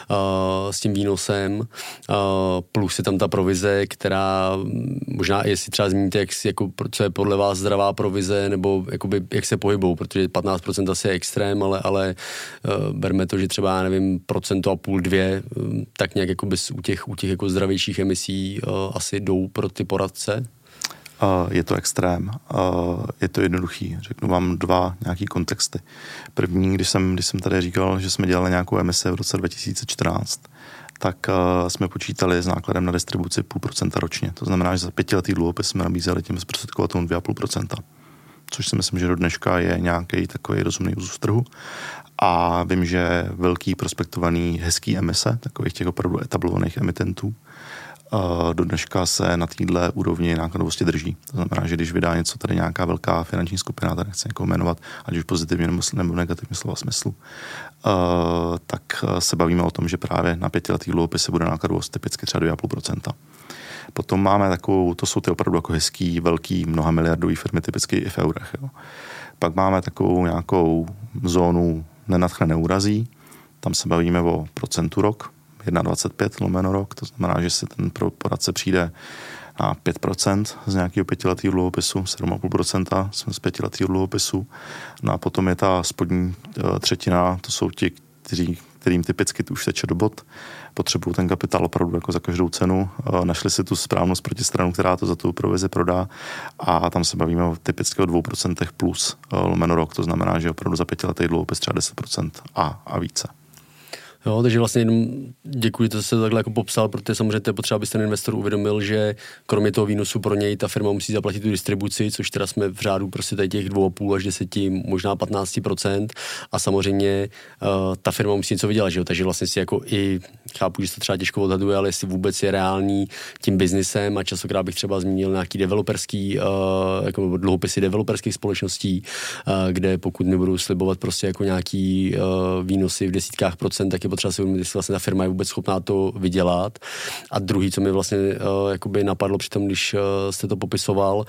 s tím výnosem. Plus je tam ta provize, která možná, jestli třeba zmíníte, co je podle vás zdravá provize, nebo jakoby, jak se pohybou, protože 15% asi je extrém, ale berme to, že třeba, 1,5%, 2%, tak nějak jakoby u těch jako zdravějších emisí asi jdou pro ty poradce. Je to extrém, je to jednoduchý. Řeknu vám 2 nějaký kontexty. První, když jsem tady říkal, že jsme dělali nějakou emisi v roce 2014, tak jsme počítali s nákladem na distribuci 0,5% ročně. To znamená, že za 5letý dluhopis jsme nabízeli těm zprostředkovatelům 2,5%. Což si myslím, že do dneška je nějaký takový rozumný úzus trhu. A vím, že velký prospektovaný hezký emise, takových těch opravdu etablovaných emitentů, do dneška se na téhle úrovni nákladovosti drží. To znamená, že když vydá něco tady nějaká velká finanční skupina, tady nechci někoho jmenovat, ať už pozitivně nebo negativně slova smyslu, tak se bavíme o tom, že právě na 5letý dluhopisy bude nákladovost typicky třeba 2,5%. Potom máme takovou, to jsou ty opravdu jako hezký, velký, mnohamiliardový firmy, typicky i v eurech. Jo. Pak máme takovou nějakou zónu nenadchne neurazí, tam se bavíme o procentu rok, 1,25 rok, to znamená, že si ten poradce přijde na 5% z nějakého 5letého dluhopisu, 7,5% z 5letého dluhopisu. No a potom je ta spodní třetina, to jsou ti, kterým typicky už teče do bod, potřebují ten kapitál opravdu jako za každou cenu, našli si tu správnou protistranu, která to za tu provizi prodá a tam se bavíme typicky o 2% plus rok, to znamená, že opravdu za 5letý dluhopis třeba 10% a více. Jo, takže vlastně jenom děkuji, že jste to takhle jako popsal, protože samozřejmě to je potřeba, abyste ten investor uvědomil, že kromě toho výnosu pro něj ta firma musí zaplatit tu distribuci, což teda jsme v řádu prostě tady těch 2,5 až 10, možná 15%, a samozřejmě ta firma musí něco vydělat, že jo? Takže vlastně si jako i chápu, že se to třeba těžko odhaduje, ale jestli vůbec je reálný tím biznisem a častokrát bych třeba zmínil nějaký developerský, jako dluhopisy developerských společností, kde pokud nebudou slibovat prostě jako nějaký výnosy v desítkách procent, tak je potřeba si uvědomit, jestli vlastně ta firma je vůbec schopná to vydělat. A druhý, co mi vlastně jakoby napadlo při tom, když jste to popisoval,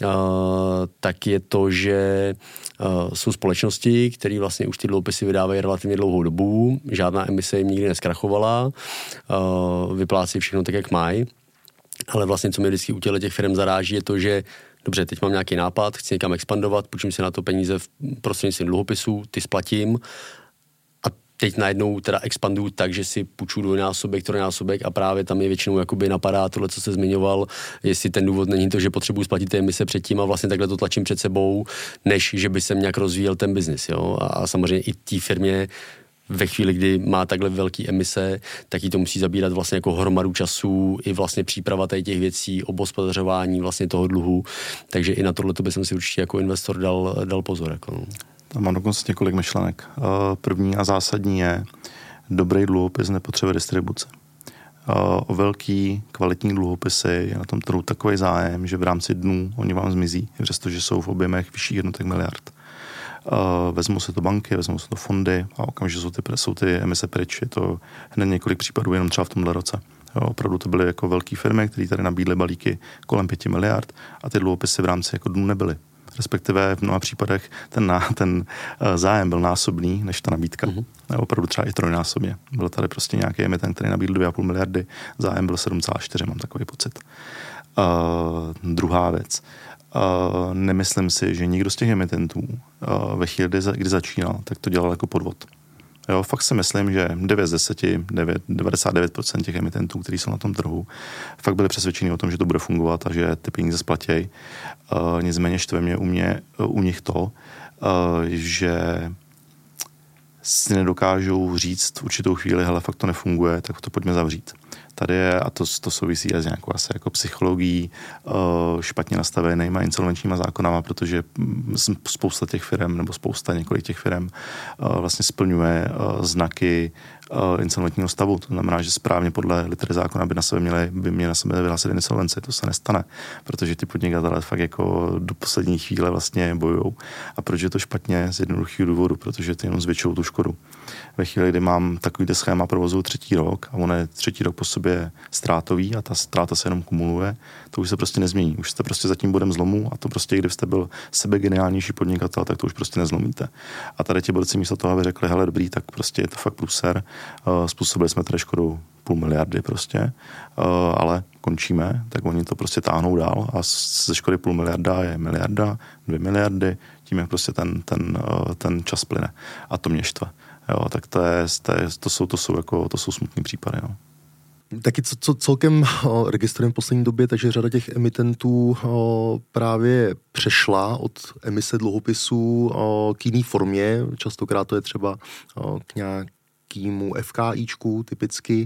tak je to, že jsou společnosti, které vlastně už ty dluhopisy vydávají relativně dlouhou dobu, žádná emise jim nikdy neskrachovala, vyplácí všechno tak, jak mají, ale vlastně, co mě vždycky u těch firm zaráží, je to, že dobře, teď mám nějaký nápad, chci někam expandovat, půjčím si na to peníze v prostřednictvím dluhopisů, ty splatím a teď najednou teda expanduju tak, že si půjču dvojnásobek, trojnásobek a právě tam je většinou jakoby napadá tohle, co se zmiňoval, jestli ten důvod není to, že potřebuji splatit ty emise předtím a vlastně takhle to tlačím před sebou, než že by jsem nějak rozvíjel ten biznis, jo. A samozřejmě i té firmě ve chvíli, kdy má takhle velký emise, tak jí to musí zabírat vlastně jako hromadu času, i vlastně příprava těch věcí, obhospodařování vlastně toho dluhu, takže i na tohle bych si určitě jako investor dal pozor. Jako no. Tam mám dokonce několik myšlenek. První a zásadní je, dobrý dluhopis nepotřebuje distribuce. O velký, kvalitní dluhopisy je na tom trhu takový zájem, že v rámci dnů oni vám zmizí, přestože jsou v objemech vyšších jednotek miliard. Vezmou se to banky, vezmou se to fondy a okamžitě jsou ty emise pryč. Je to hned několik případů jenom třeba v tomhle roce. Jo, opravdu to byly jako velké firmy, které tady nabídly balíky kolem 5 miliard a ty dluhopisy v rámci jako dnů nebyly. Respektive v mnoha případech ten zájem byl násobný než ta nabídka. Opravdu třeba i trojnásobně. Byl tady prostě nějaký emitent, který nabídl 2,5 miliardy, zájem byl 7,4, mám takový pocit. Druhá věc. Nemyslím si, že nikdo z těch emitentů ve chvíli, kdy začínal, tak to dělal jako podvod. Jo, fakt si myslím, že 9 z 10, 99% těch emitentů, kteří jsou na tom trhu, fakt byli přesvědčeni o tom, že to bude fungovat a že ty peníze splatějí. Nicméně štve mě u nich to, že si nedokážou říct v určitou chvíli, hele, fakt to nefunguje, tak to pojďme zavřít. Tady je, a to souvisí s nějakou asi jako psychologií, špatně nastavenýma insolvenčníma zákonama, protože spousta těch firm, nebo několik těch firm vlastně splňuje znaky insolventního stavu. To znamená, že správně podle litery zákona by měli na sebe vyhlásit insolvenci. To se nestane, protože ty podnikatelé fakt jako do poslední chvíle vlastně bojujou. A proč je to špatně? Z jednoduchého důvodu, protože ty jenom zvětšují tu škodu. Ve chvíli, kdy mám takovýto schéma provozu 3. rok a on je 3. rok po sobě ztrátový a ta ztráta se jenom kumuluje, to už se prostě nezmění. Už jste prostě za tím bodem zlomu a to prostě, kdybyste byl sebegeniálnější podnikatel, tak to už prostě nezlomíte. A tady ti borci místo toho, aby řekli, hele, dobrý, tak prostě je to fakt průser. Způsobili jsme tady škodu 0,5 miliardy prostě, ale končíme, tak oni to prostě táhnou dál a ze škody 0,5 miliarda je miliarda, 2 miliardy, tím jak prostě ten čas plyne. A to mě štve. Jo, tak to jsou smutný případy. No. Taky co celkem registrujeme v poslední době, takže řada těch emitentů právě přešla od emise dluhopisů k jiný formě. Častokrát to je třeba k nějakému FKIčku typicky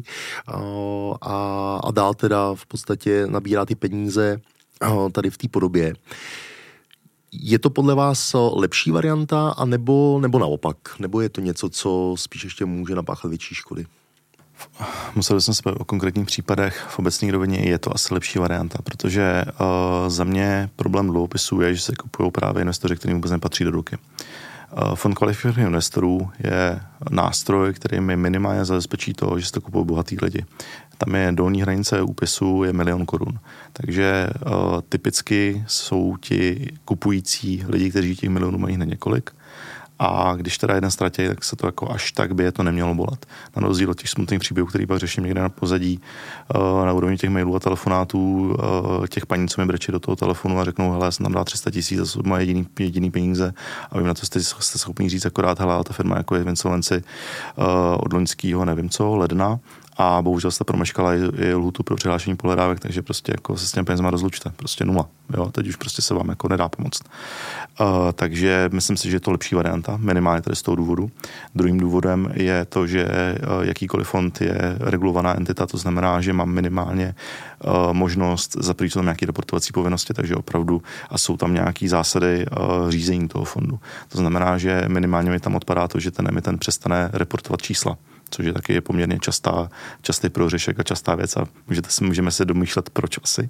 a dál teda v podstatě nabírá ty peníze tady v té podobě. Je to podle vás lepší varianta, anebo naopak? Nebo je to něco, co spíš ještě může napáchat větší škody? Museli jsme se o konkrétních případech. V obecné rovině je to asi lepší varianta, protože za mě problém dluhopisů je, že se kupují právě investoři, kterým vůbec nepatří do ruky. Fond kvalifikovaných investorů je nástroj, který mi minimálně zabezpečí to, že se to kupují bohatý lidi. Tam je dolní hranice úpisu je 1 000 000 korun. Takže typicky jsou ti kupující lidi, kteří těch milionů mají hned několik. A když teda jeden ztratí, tak se to jako až tak by je to nemělo bolet. Na rozdíl od těch smutných příběhů, který pak řeším někde na pozadí, na úrovni těch mailů a telefonátů, těch paní, co mi brečí do toho telefonu a řeknou, hele, já jsem tam dal 300 000, to jsou moje jediný peníze a vím na to, jste schopný říct akorát, hele, ta firma jako je v insolvenci od loňského, nevím co, ledna, a bohužel jste promeškala i lhůtu pro přihlášení pohledávek, takže prostě jako se s těmi penězma rozlučte. Prostě 0. Jo? Teď už prostě se vám jako nedá pomoct. Takže myslím si, že je to lepší varianta, minimálně tady z toho důvodu. Druhým důvodem je to, že jakýkoliv fond je regulovaná entita, to znamená, že mám minimálně možnost zaplnit tam nějaké reportovací povinnosti, takže opravdu a jsou tam nějaké zásady řízení toho fondu. To znamená, že minimálně mi tam odpadá to, že ten emitent přestane reportovat čísla. což je taky poměrně častý prohřešek a častá věc a můžeme se domýšlet, proč asi.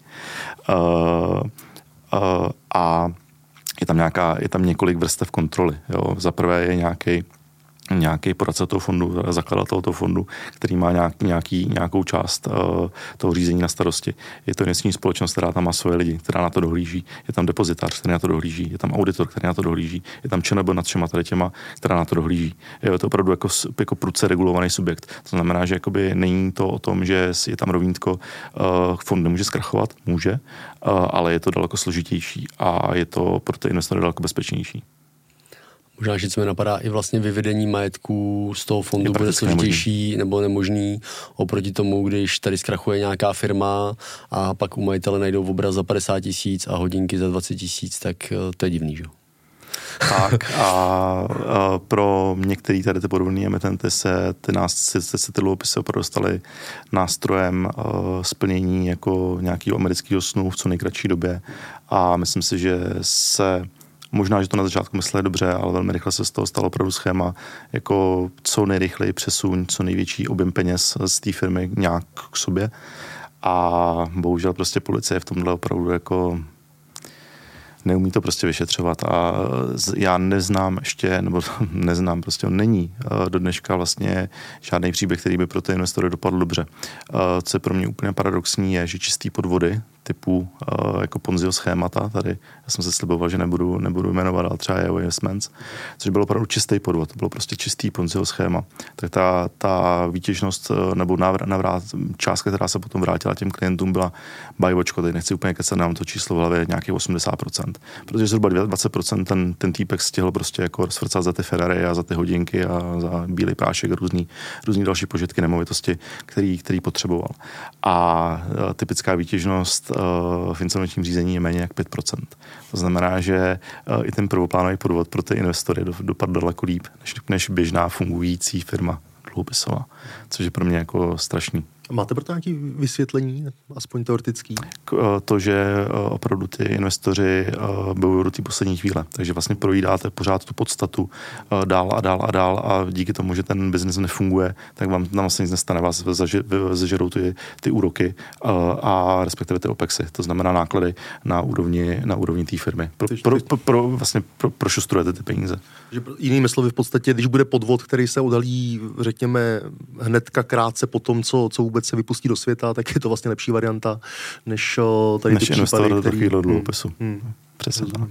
A je tam několik vrstev kontroly. Jo. Za prvé je nějaký poradce toho fondu, zakladatel toho fondu, který má nějakou část toho řízení na starosti. Je to investiční společnost, která tam má svoje lidi, která na to dohlíží. Je tam depozitář, který na to dohlíží. Je tam auditor, který na to dohlíží. Je tam ČNB nad všema tady těma, která na to dohlíží. Je to opravdu jako prudce regulovaný subjekt. To znamená, že jakoby není to o tom, že je tam rovnítko, fond nemůže zkrachovat, může, ale je to daleko složitější a je to pro ty investory daleko bezpečnější. Možná, že co mi napadá, i vlastně vyvedení majetku z toho fondu bude složitější nebo nemožný oproti tomu, když tady zkrachuje nějaká firma a pak u majitele najdou obraz za 50 000 a hodinky za 20 000, tak to je divný, že? Tak a pro některé tady ty podobné emitenty se ty dluhopisy opravdu dostaly nástrojem splnění jako nějakého amerického snu v co nejkratší době a myslím si, že možná, že to na začátku mysleli dobře, ale velmi rychle se z toho stalo opravdu schéma jako co nejrychleji přesuň, co největší objem peněz z té firmy nějak k sobě. A bohužel prostě policie v tomhle opravdu jako neumí to prostě vyšetřovat a já neznám, prostě on není do dneška vlastně žádný příběh, který by pro ty investory dopadl dobře. Co je pro mě úplně paradoxní je, že čistý podvody typu jako Ponziho schémata, tady já jsem se sliboval, že nebudu jmenovat, ale třeba Yahoo Investments, což bylo opravdu čistý podvod, to bylo prostě čistý Ponziho schéma. Tak ta výtěžnost nebo částka, která se potom vrátila těm klientům, byla bajvočko, teď nechci úplně kecat, nám to číslo v hlavě nějakých 80%, protože zhruba 20% ten týpek stihl prostě jako rozfrcat za ty Ferrari a za ty hodinky a za bílý prášek a různý další požitky nemovitosti, který potřeboval. A typická výtěžnost v insolvenčním řízení je méně jak 5%. To znamená, že i ten prvoplánový podvod pro ty investory dopadl daleko líp, než běžná fungující firma dluhopisová, což je pro mě jako strašný. Máte pro to nějaké vysvětlení, aspoň teoretický? To, že opravdu ty investoři bojují do té poslední chvíle. Takže vlastně projídáte pořád tu podstatu dál a díky tomu, že ten biznis nefunguje, tak vám vlastně nic nestane. Vás zažerou ty úroky a respektive ty OPEXy. To znamená náklady na úrovni té firmy. Prošustrujete ty peníze. Jinými slovy v podstatě, když bude podvod, který se odhalí, řekněme, hnedka krátce po tom, co vůbec se vypustí do světa, tak je to vlastně lepší varianta, než tady ty případy, do takového dluhopisu. Přesně tak.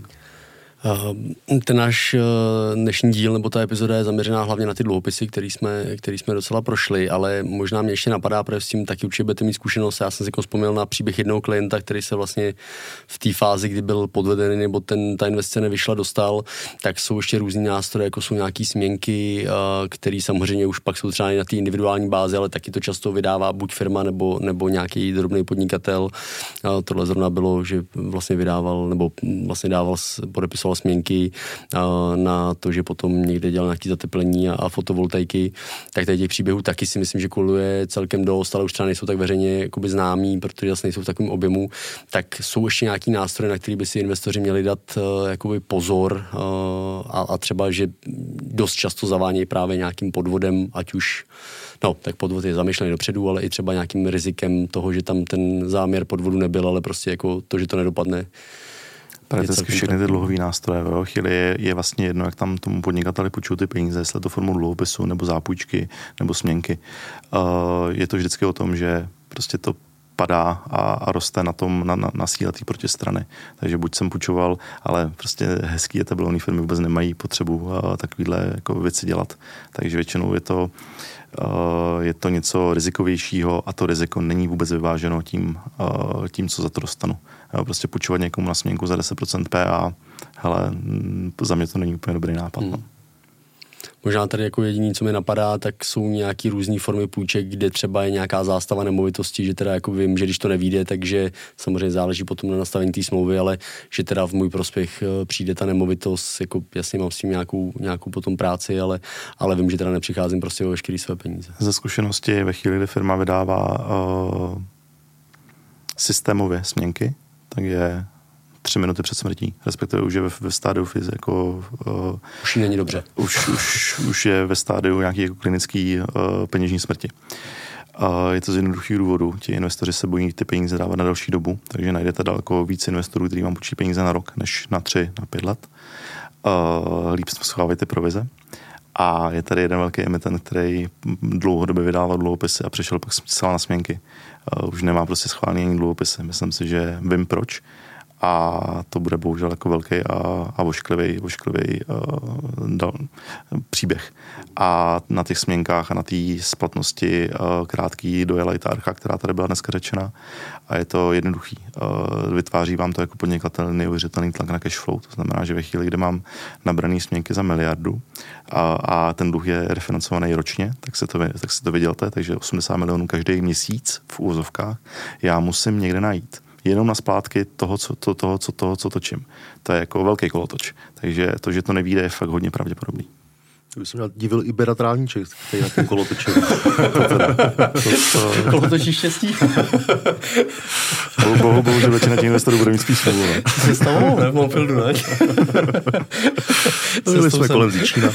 Ten náš dnešní díl nebo ta epizoda je zaměřená hlavně na ty dluhopisy, který jsme docela prošli, ale možná mě ještě napadá, protože s tím taky určitě budete mít zkušenost. Já jsem si vzpomněl na příběh jednoho klienta, který se vlastně v té fázi, kdy byl podvedený nebo ta investice nevyšla, dostal, tak jsou ještě různý nástroje, jako jsou nějaký směnky, které samozřejmě už pak jsou třeba na té individuální bázi, ale taky to často vydává buď firma nebo nějaký drobný podnikatel. Tohle zrovna bylo, že vlastně vydával nebo vlastně podepisoval směnky na to, že potom někde dělal nějaké zateplení a fotovoltaiky, tak tady těch příběhů taky si myslím, že koluje celkem dost, ale už třeba nejsou tak veřejně jakoby známí, protože zase nejsou v takovém objemu, tak jsou ještě nějaký nástroje, na který by si investoři měli dát jakoby pozor a třeba, že dost často zavánějí právě nějakým podvodem, ať už tak podvod je zamýšlený dopředu, ale i třeba nějakým rizikem toho, že tam ten záměr podvodu nebyl, ale prostě jako to, že to nedopadne. Prakticky všechny ty dluhové nástroje. V chvíli je vlastně jedno, jak tam tomu podnikateli půjčují ty peníze, jestli to formou dluhopisu, nebo zápůjčky, nebo směnky. Je to vždycky o tom, že prostě to padá a roste na síle té protistrany. Takže buď jsem půjčoval, ale prostě hezký etablované firmy vůbec nemají potřebu takovýhle jako věci dělat. Takže většinou je to něco rizikovějšího a to riziko není vůbec vyváženo tím, co za to dostanu. Prostě půjčovat někomu na směnku za 10% PA, hele, za mě to není úplně dobrý nápad. Možná tady jako jediný, co mi napadá, tak jsou nějaký různý formy půjček, kde třeba je nějaká zástava nemovitosti, že teda jako vím, že když to nevyjde, takže samozřejmě záleží potom na nastavení té smlouvy, ale že teda v můj prospěch přijde ta nemovitost, jako jasně mám s tím nějakou potom práci, ale vím, že teda nepřicházím prostě o veškerý své peníze. Ze zkušenosti ve chvíli, kdy firma vydává systémově směnky, tak je 3 minuty před smrtí, respektive už je ve stádiu jako... Už není dobře. Už je ve stádiu nějaký jako klinický peněžní smrti. Je to z jednoduchých důvodů. Ti investoři se bojí ty peníze dávat na další dobu, takže najdete daleko víc investorů, kteří vám půjčí peníze na rok, než na 3, na 5 let. Líp schovávají ty provize. A je tady jeden velký emitent, který dlouhodobě vydával dluhopisy a přešel pak zcela na směnky. Už nemá prostě schválený ani dluhopisy. Myslím si, že vím proč. A to bude bohužel jako velký a ošklivý příběh. A na těch směnkách a na té splatnosti krátký dojela i ta archa, která tady byla dneska řečena. A je to jednoduchý. Vytváří vám to jako podnikatel neuvěřitelný tlak na cash flow. To znamená, že ve chvíli, kdy mám nabraný směnky za 1 miliardu a ten dluh je refinancovaný ročně, tak si to vydělte, takže 80 milionů každý měsíc v úvozovkách já musím někde najít. Jenom na splátky toho, co točím. To je jako velký kolotoč. Takže to, že to nevíde, je fakt hodně pravděpodobný. To by se mě divil i Berat Trávníček, který na tom kolotočil. Kolotočí štěstí. Bohužel většina těch investorů bude mít spíš smůlu. Se stalo, ne? V Monfieldu, ne? Byli jsme kolem Zíčína.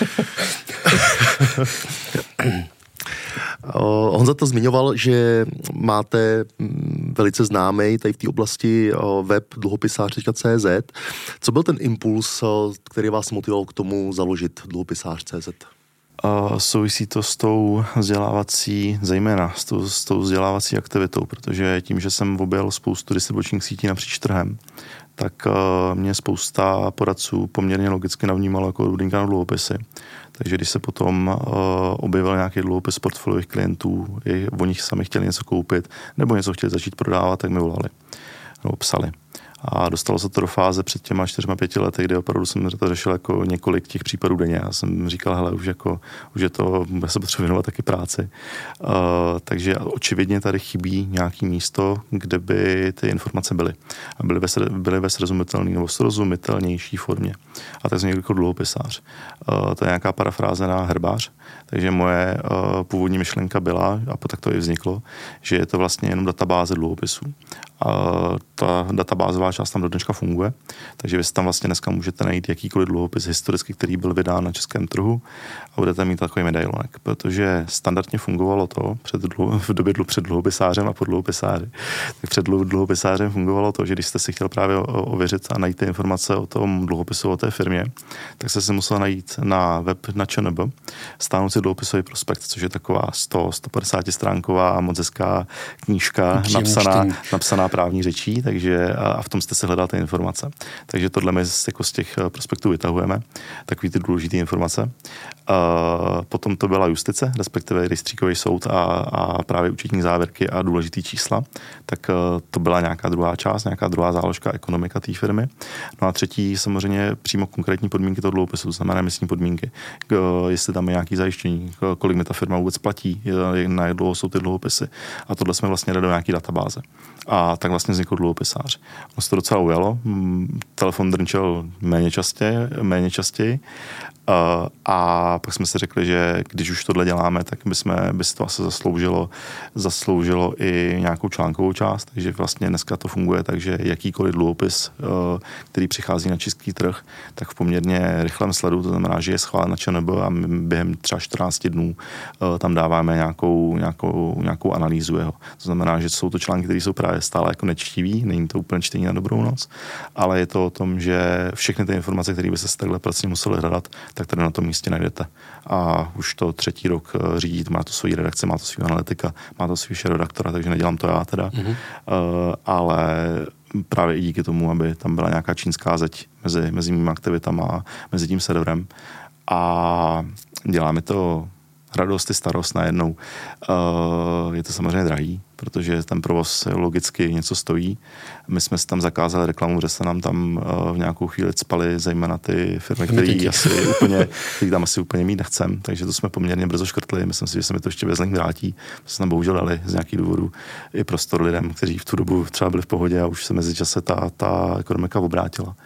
Honza to zmiňoval, že máte velice známý tady v té oblasti web dluhopisář.cz. Co byl ten impuls, který vás motivoval k tomu založit dluhopisář.cz? Souvisí to s tou vzdělávací, zejména s tou vzdělávací aktivitou, protože tím, že jsem objel spoustu distribučních sítí napříč trhem, tak mě spousta poradců poměrně logicky navnímalo jako odborníka na dluhopisy. Takže když se potom objevil nějaký dluhopis portfoliových klientů, o nich sami chtěli něco koupit, nebo něco chtěli začít prodávat, tak mi volali nebo psali. A dostalo se to do fáze před těma 4-5 lety, kdy opravdu jsem to řešil jako několik těch případů denně. Já jsem říkal, hele, už je to, já se potřebuji věnovat taky práci. Takže očividně tady chybí nějaké místo, kde by ty informace byly. A byly ve srozumitelné nebo srozumitelnější formě. A tak jsem někdo jako dluhopisář. To je nějaká parafráze na herbář. Takže moje původní myšlenka byla, a tak to i vzniklo, že je to vlastně jenom databáze dluhopisů. A ta databázová část tam do dneška funguje, takže vy si tam vlastně dneska můžete najít jakýkoliv dluhopis historicky, který byl vydán na českém trhu a budete mít takový medailonek, protože standardně fungovalo to v době před dluhopisářem a po dluhopisáři. Tak před dluhopisářem fungovalo to, že když jste si chtěl právě ověřit a najít ty informace o tom dluhopisu, o té firmě, tak jste si musel najít na web na ČNB, stáhnout si dluhopisový prospekt, což je taková 150 stránková moc hezká knížka napsaná právní řečí, takže a v tom jste si hledal ty informace. Takže tohle my jako z těch prospektů vytahujeme, takový ty důležité informace. Potom to byla justice, respektive rejstříkový soud a právě účetní závěrky a důležitý čísla. Tak to byla nějaká druhá část, nějaká druhá záložka, ekonomika té firmy. No a třetí samozřejmě přímo konkrétní podmínky toho dluhopisu, to znamená emisní podmínky. Jestli tam je nějaký zajištění, kolik mi ta firma vůbec platí, na jak dlouho jsou ty dluhopisy. A tohle jsme vlastně dali do nějaký databáze. A tak vlastně vznikl dluhopisář. Ono se to docela ujalo. Telefon drnčel méně častěji. A pak jsme si řekli, že když už tohle děláme, tak by se to asi zasloužilo i nějakou článkovou část, takže vlastně dneska to funguje tak, že jakýkoliv dluhopis, který přichází na český trh, tak v poměrně rychlém sledu, to znamená, že je schválen na ČNB a my během třeba 14 dnů tam dáváme nějakou analýzu jeho. To znamená, že jsou to články, které jsou právě stále jako nečtivý, není to úplně čtení na dobrou noc, ale je to o tom, že všechny ty informace, které by se takhle pracně museli hledat, tak tady na tom místě najdete. A už to 3. rok řídí, má to svoji redakce, má to svý analytika, má to svý redaktora, takže nedělám to já teda. Ale právě i díky tomu, aby tam byla nějaká čínská zeď mezi mými aktivitama a mezi tím serverem. A děláme to radost i starost najednou. Je to samozřejmě drahý, protože ten provoz logicky něco stojí. My jsme si tam zakázali reklamu, že se nám tam v nějakou chvíli cpaly zejména ty firmy, který tam asi úplně mít nechcem, takže to jsme poměrně brzo škrtli. Myslím si, že se mi to ještě bez nich vrátí. My jsme tam bohužel dali z nějakých důvodů i prostor lidem, kteří v tu dobu třeba byli v pohodě a už se mezi čase ta ekonomika obrátila.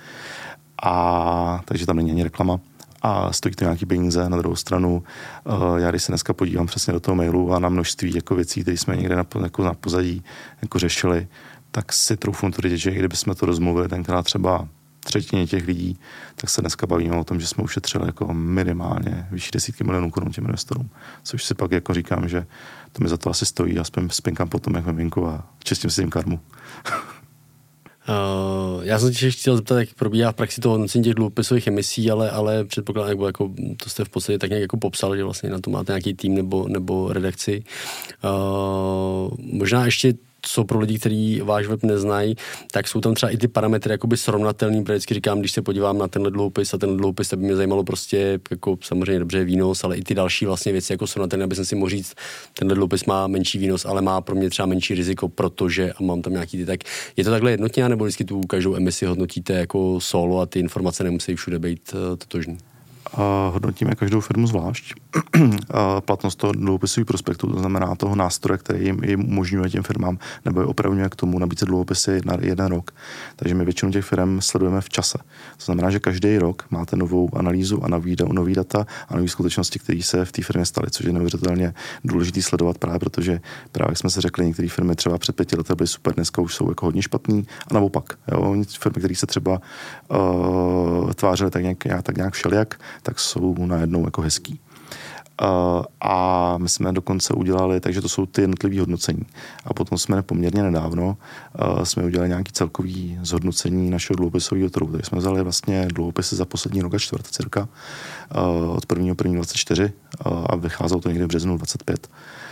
A takže tam není ani reklama. A stojí to nějaký peníze. Na druhou stranu, já když se dneska podívám přesně do toho mailu a na množství jako věcí, které jsme někde na pozadí jako řešili, tak si troufnu tvrdit, že i kdybychom to rozmluvili tenkrát třeba třetině těch lidí, tak se dneska bavíme o tom, že jsme ušetřili jako minimálně vyšší desítky milionů korun těm investorům. Což si pak jako říkám, že to mi za to asi stojí a spinkám potom jak miminku a čistím si tím karmu. Já jsem tě chtěl zeptat, jak probíhá v praxi to hodnocení těch dluhopisových emisí, ale předpokládám, jako to jste v podstatě tak nějak jako popsal, že vlastně na to máte nějaký tým nebo redakci. Možná ještě co pro lidi, kteří váš web neznají, tak jsou tam třeba i ty parametry jakoby srovnatelný, protože vždycky říkám, když se podívám na tenhle dluhopis a ten dluhopis, tak by mě zajímalo prostě jako samozřejmě dobře výnos, ale i ty další vlastně věci jako srovnatelné, aby jsem si mohl říct, tenhle dluhopis má menší výnos, ale má pro mě třeba menší riziko, protože a mám tam nějaký ty, tak je to takhle jednotně, nebo vždycky tu každou emisi hodnotíte jako solo a ty informace nemusí všude být totožný? Hodnotíme každou firmu zvlášť. Platnost toho dluhopisového prospektu, to znamená toho nástroje, který jim umožňuje těm firmám nebo je opravňuje k tomu nabízet dluhopisy na 1 rok. Takže my většinu těch firm sledujeme v čase. To znamená, že každý rok máte novou analýzu a nový data a nové skutečnosti, které se v té firmě staly, což je neuvěřitelně důležitý sledovat právě, protože právě jak jsme se řekli, některé firmy třeba před 5 lety byly super, dneska už jsou jako hodně špatný a naopak. Jo? Firmy, které se třeba tvářily tak nějak všelijak, tak jsou najednou jako hezký. A my jsme dokonce udělali, takže to jsou ty jednotlivé hodnocení. A potom jsme poměrně nedávno jsme udělali nějaký celkový zhodnocení našeho dluhopisového trhu. Takže jsme vzali vlastně dluhopisy za poslední rok a čtvrt cirka od 1.1.24 a vycházelo to někde v březnu 25.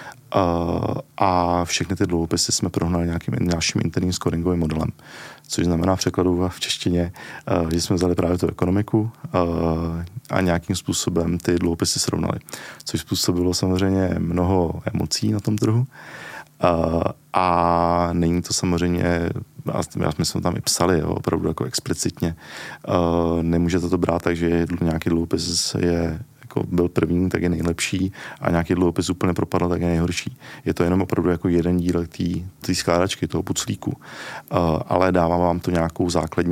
A všechny ty dluhopisy jsme prohnali nějakým naším interním scoringovým modelem. Což znamená v překladu v češtině, že jsme vzali právě tu ekonomiku a nějakým způsobem ty dluhopisy srovnali. Což způsobilo samozřejmě mnoho emocí na tom trhu. A není to samozřejmě, my jsme tam i psali, jo, opravdu jako explicitně, nemůžete to brát tak, že nějaký dluhopis je jako byl první, tak je nejlepší a nějaký dluhopis úplně propadl, tak je nejhorší. Je to jenom opravdu jako jeden díl té skládačky, toho puclíku, ale dává vám to nějakou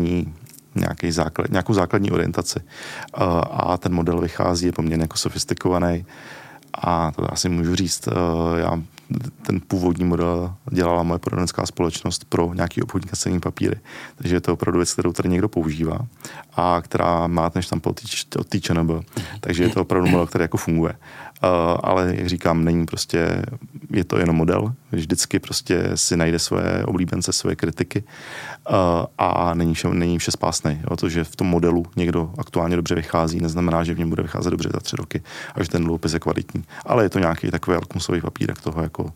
základní orientaci. A ten model vychází, je poměrně jako sofistikovaný a to asi můžu říct, ten původní model dělala moje poradenská společnost pro nějaký obchodník a cenný papíry. Takže je to opravdu věc, kterou tady někdo používá a která má ten štamp od té ČNB. Takže je to opravdu model, který jako funguje. Ale jak říkám, není prostě, je to jenom model, vždycky prostě si najde své oblíbence, své kritiky a není vše spásnej. To, že v tom modelu někdo aktuálně dobře vychází, neznamená, že v něm bude vycházet dobře za 3 roky a že ten dluhopis je kvalitní. Ale je to nějaký takový lakmusový papírek toho, jako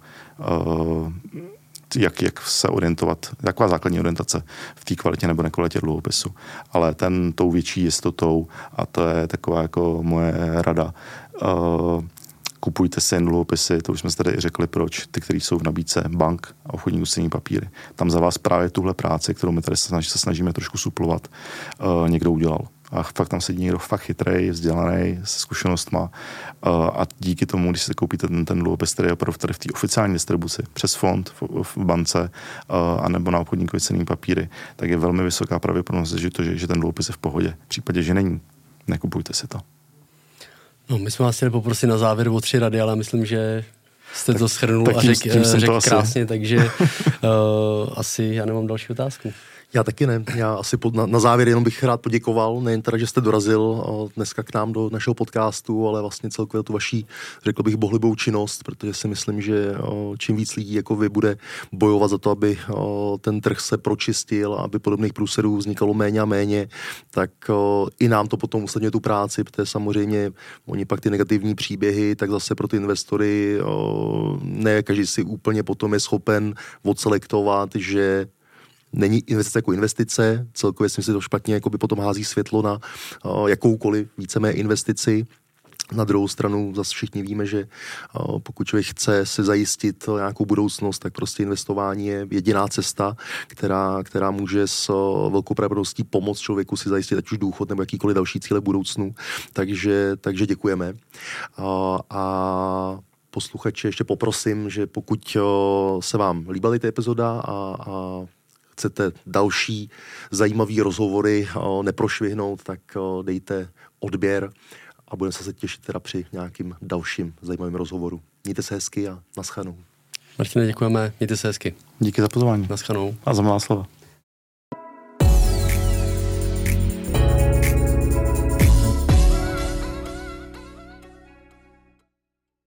jak se orientovat, taková základní orientace v té kvalitě nebo nekvalitě dluhopisu. Ale tou větší jistotou, a to je taková jako moje rada, kupujte si jen dluhopisy, to už jsme si tady i řekli proč, ty, které jsou v nabídce bank a obchodní cenné papíry. Tam za vás právě tuhle práci, kterou my tady se snažíme trošku suplovat, někdo udělal. A fakt tam sedí někdo fakt chytrej, vzdělaný, se zkušenostma a díky tomu, když si koupíte ten dluhopis, který je opravdu tady v té oficiální distribuci, přes fond v bance anebo na obchodníkovi cenný papíry, tak je velmi vysoká pravděpodobnost, že ten dluhopis je v pohodě. V případě, že není, nekupujte si to. No, my jsme vás chtěli poprosit na závěr o 3 rady, ale myslím, že jste to shrnul a řekl krásně, takže asi já nemám další otázku. Já taky ne. Já asi na závěr jenom bych rád poděkoval, nejen teda, že jste dorazil dneska k nám do našeho podcastu, ale vlastně celkově tu vaší, řekl bych, bohulibou činnost, protože si myslím, že čím víc lidí jako vy bude bojovat za to, aby ten trh se pročistil a aby podobných průserů vznikalo méně a méně, tak i nám to potom usnadňuje tu práci, protože samozřejmě oni pak ty negativní příběhy, tak zase pro ty investory ne každý si úplně potom je schopen odselektovat, že není investice jako investice, celkově si myslím, že to špatně jako by potom hází světlo na jakoukoliv víceméně investici. Na druhou stranu zase všichni víme, že pokud člověk chce si zajistit nějakou budoucnost, tak prostě investování je jediná cesta, která může s velkou pravděpodobností pomoct člověku si zajistit ať už důchod nebo jakýkoliv další cíle v budoucnu. Takže děkujeme. A posluchači ještě poprosím, že pokud se vám líbily ty epizoda a chcete další zajímavý rozhovory neprošvihnout, tak dejte odběr a budeme se těšit teda při nějakým dalším zajímavým rozhovoru. Mějte se hezky a naschledanou. Martine, děkujeme, mějte se hezky. Díky za pozvání. Naschledanou. A za milá slova.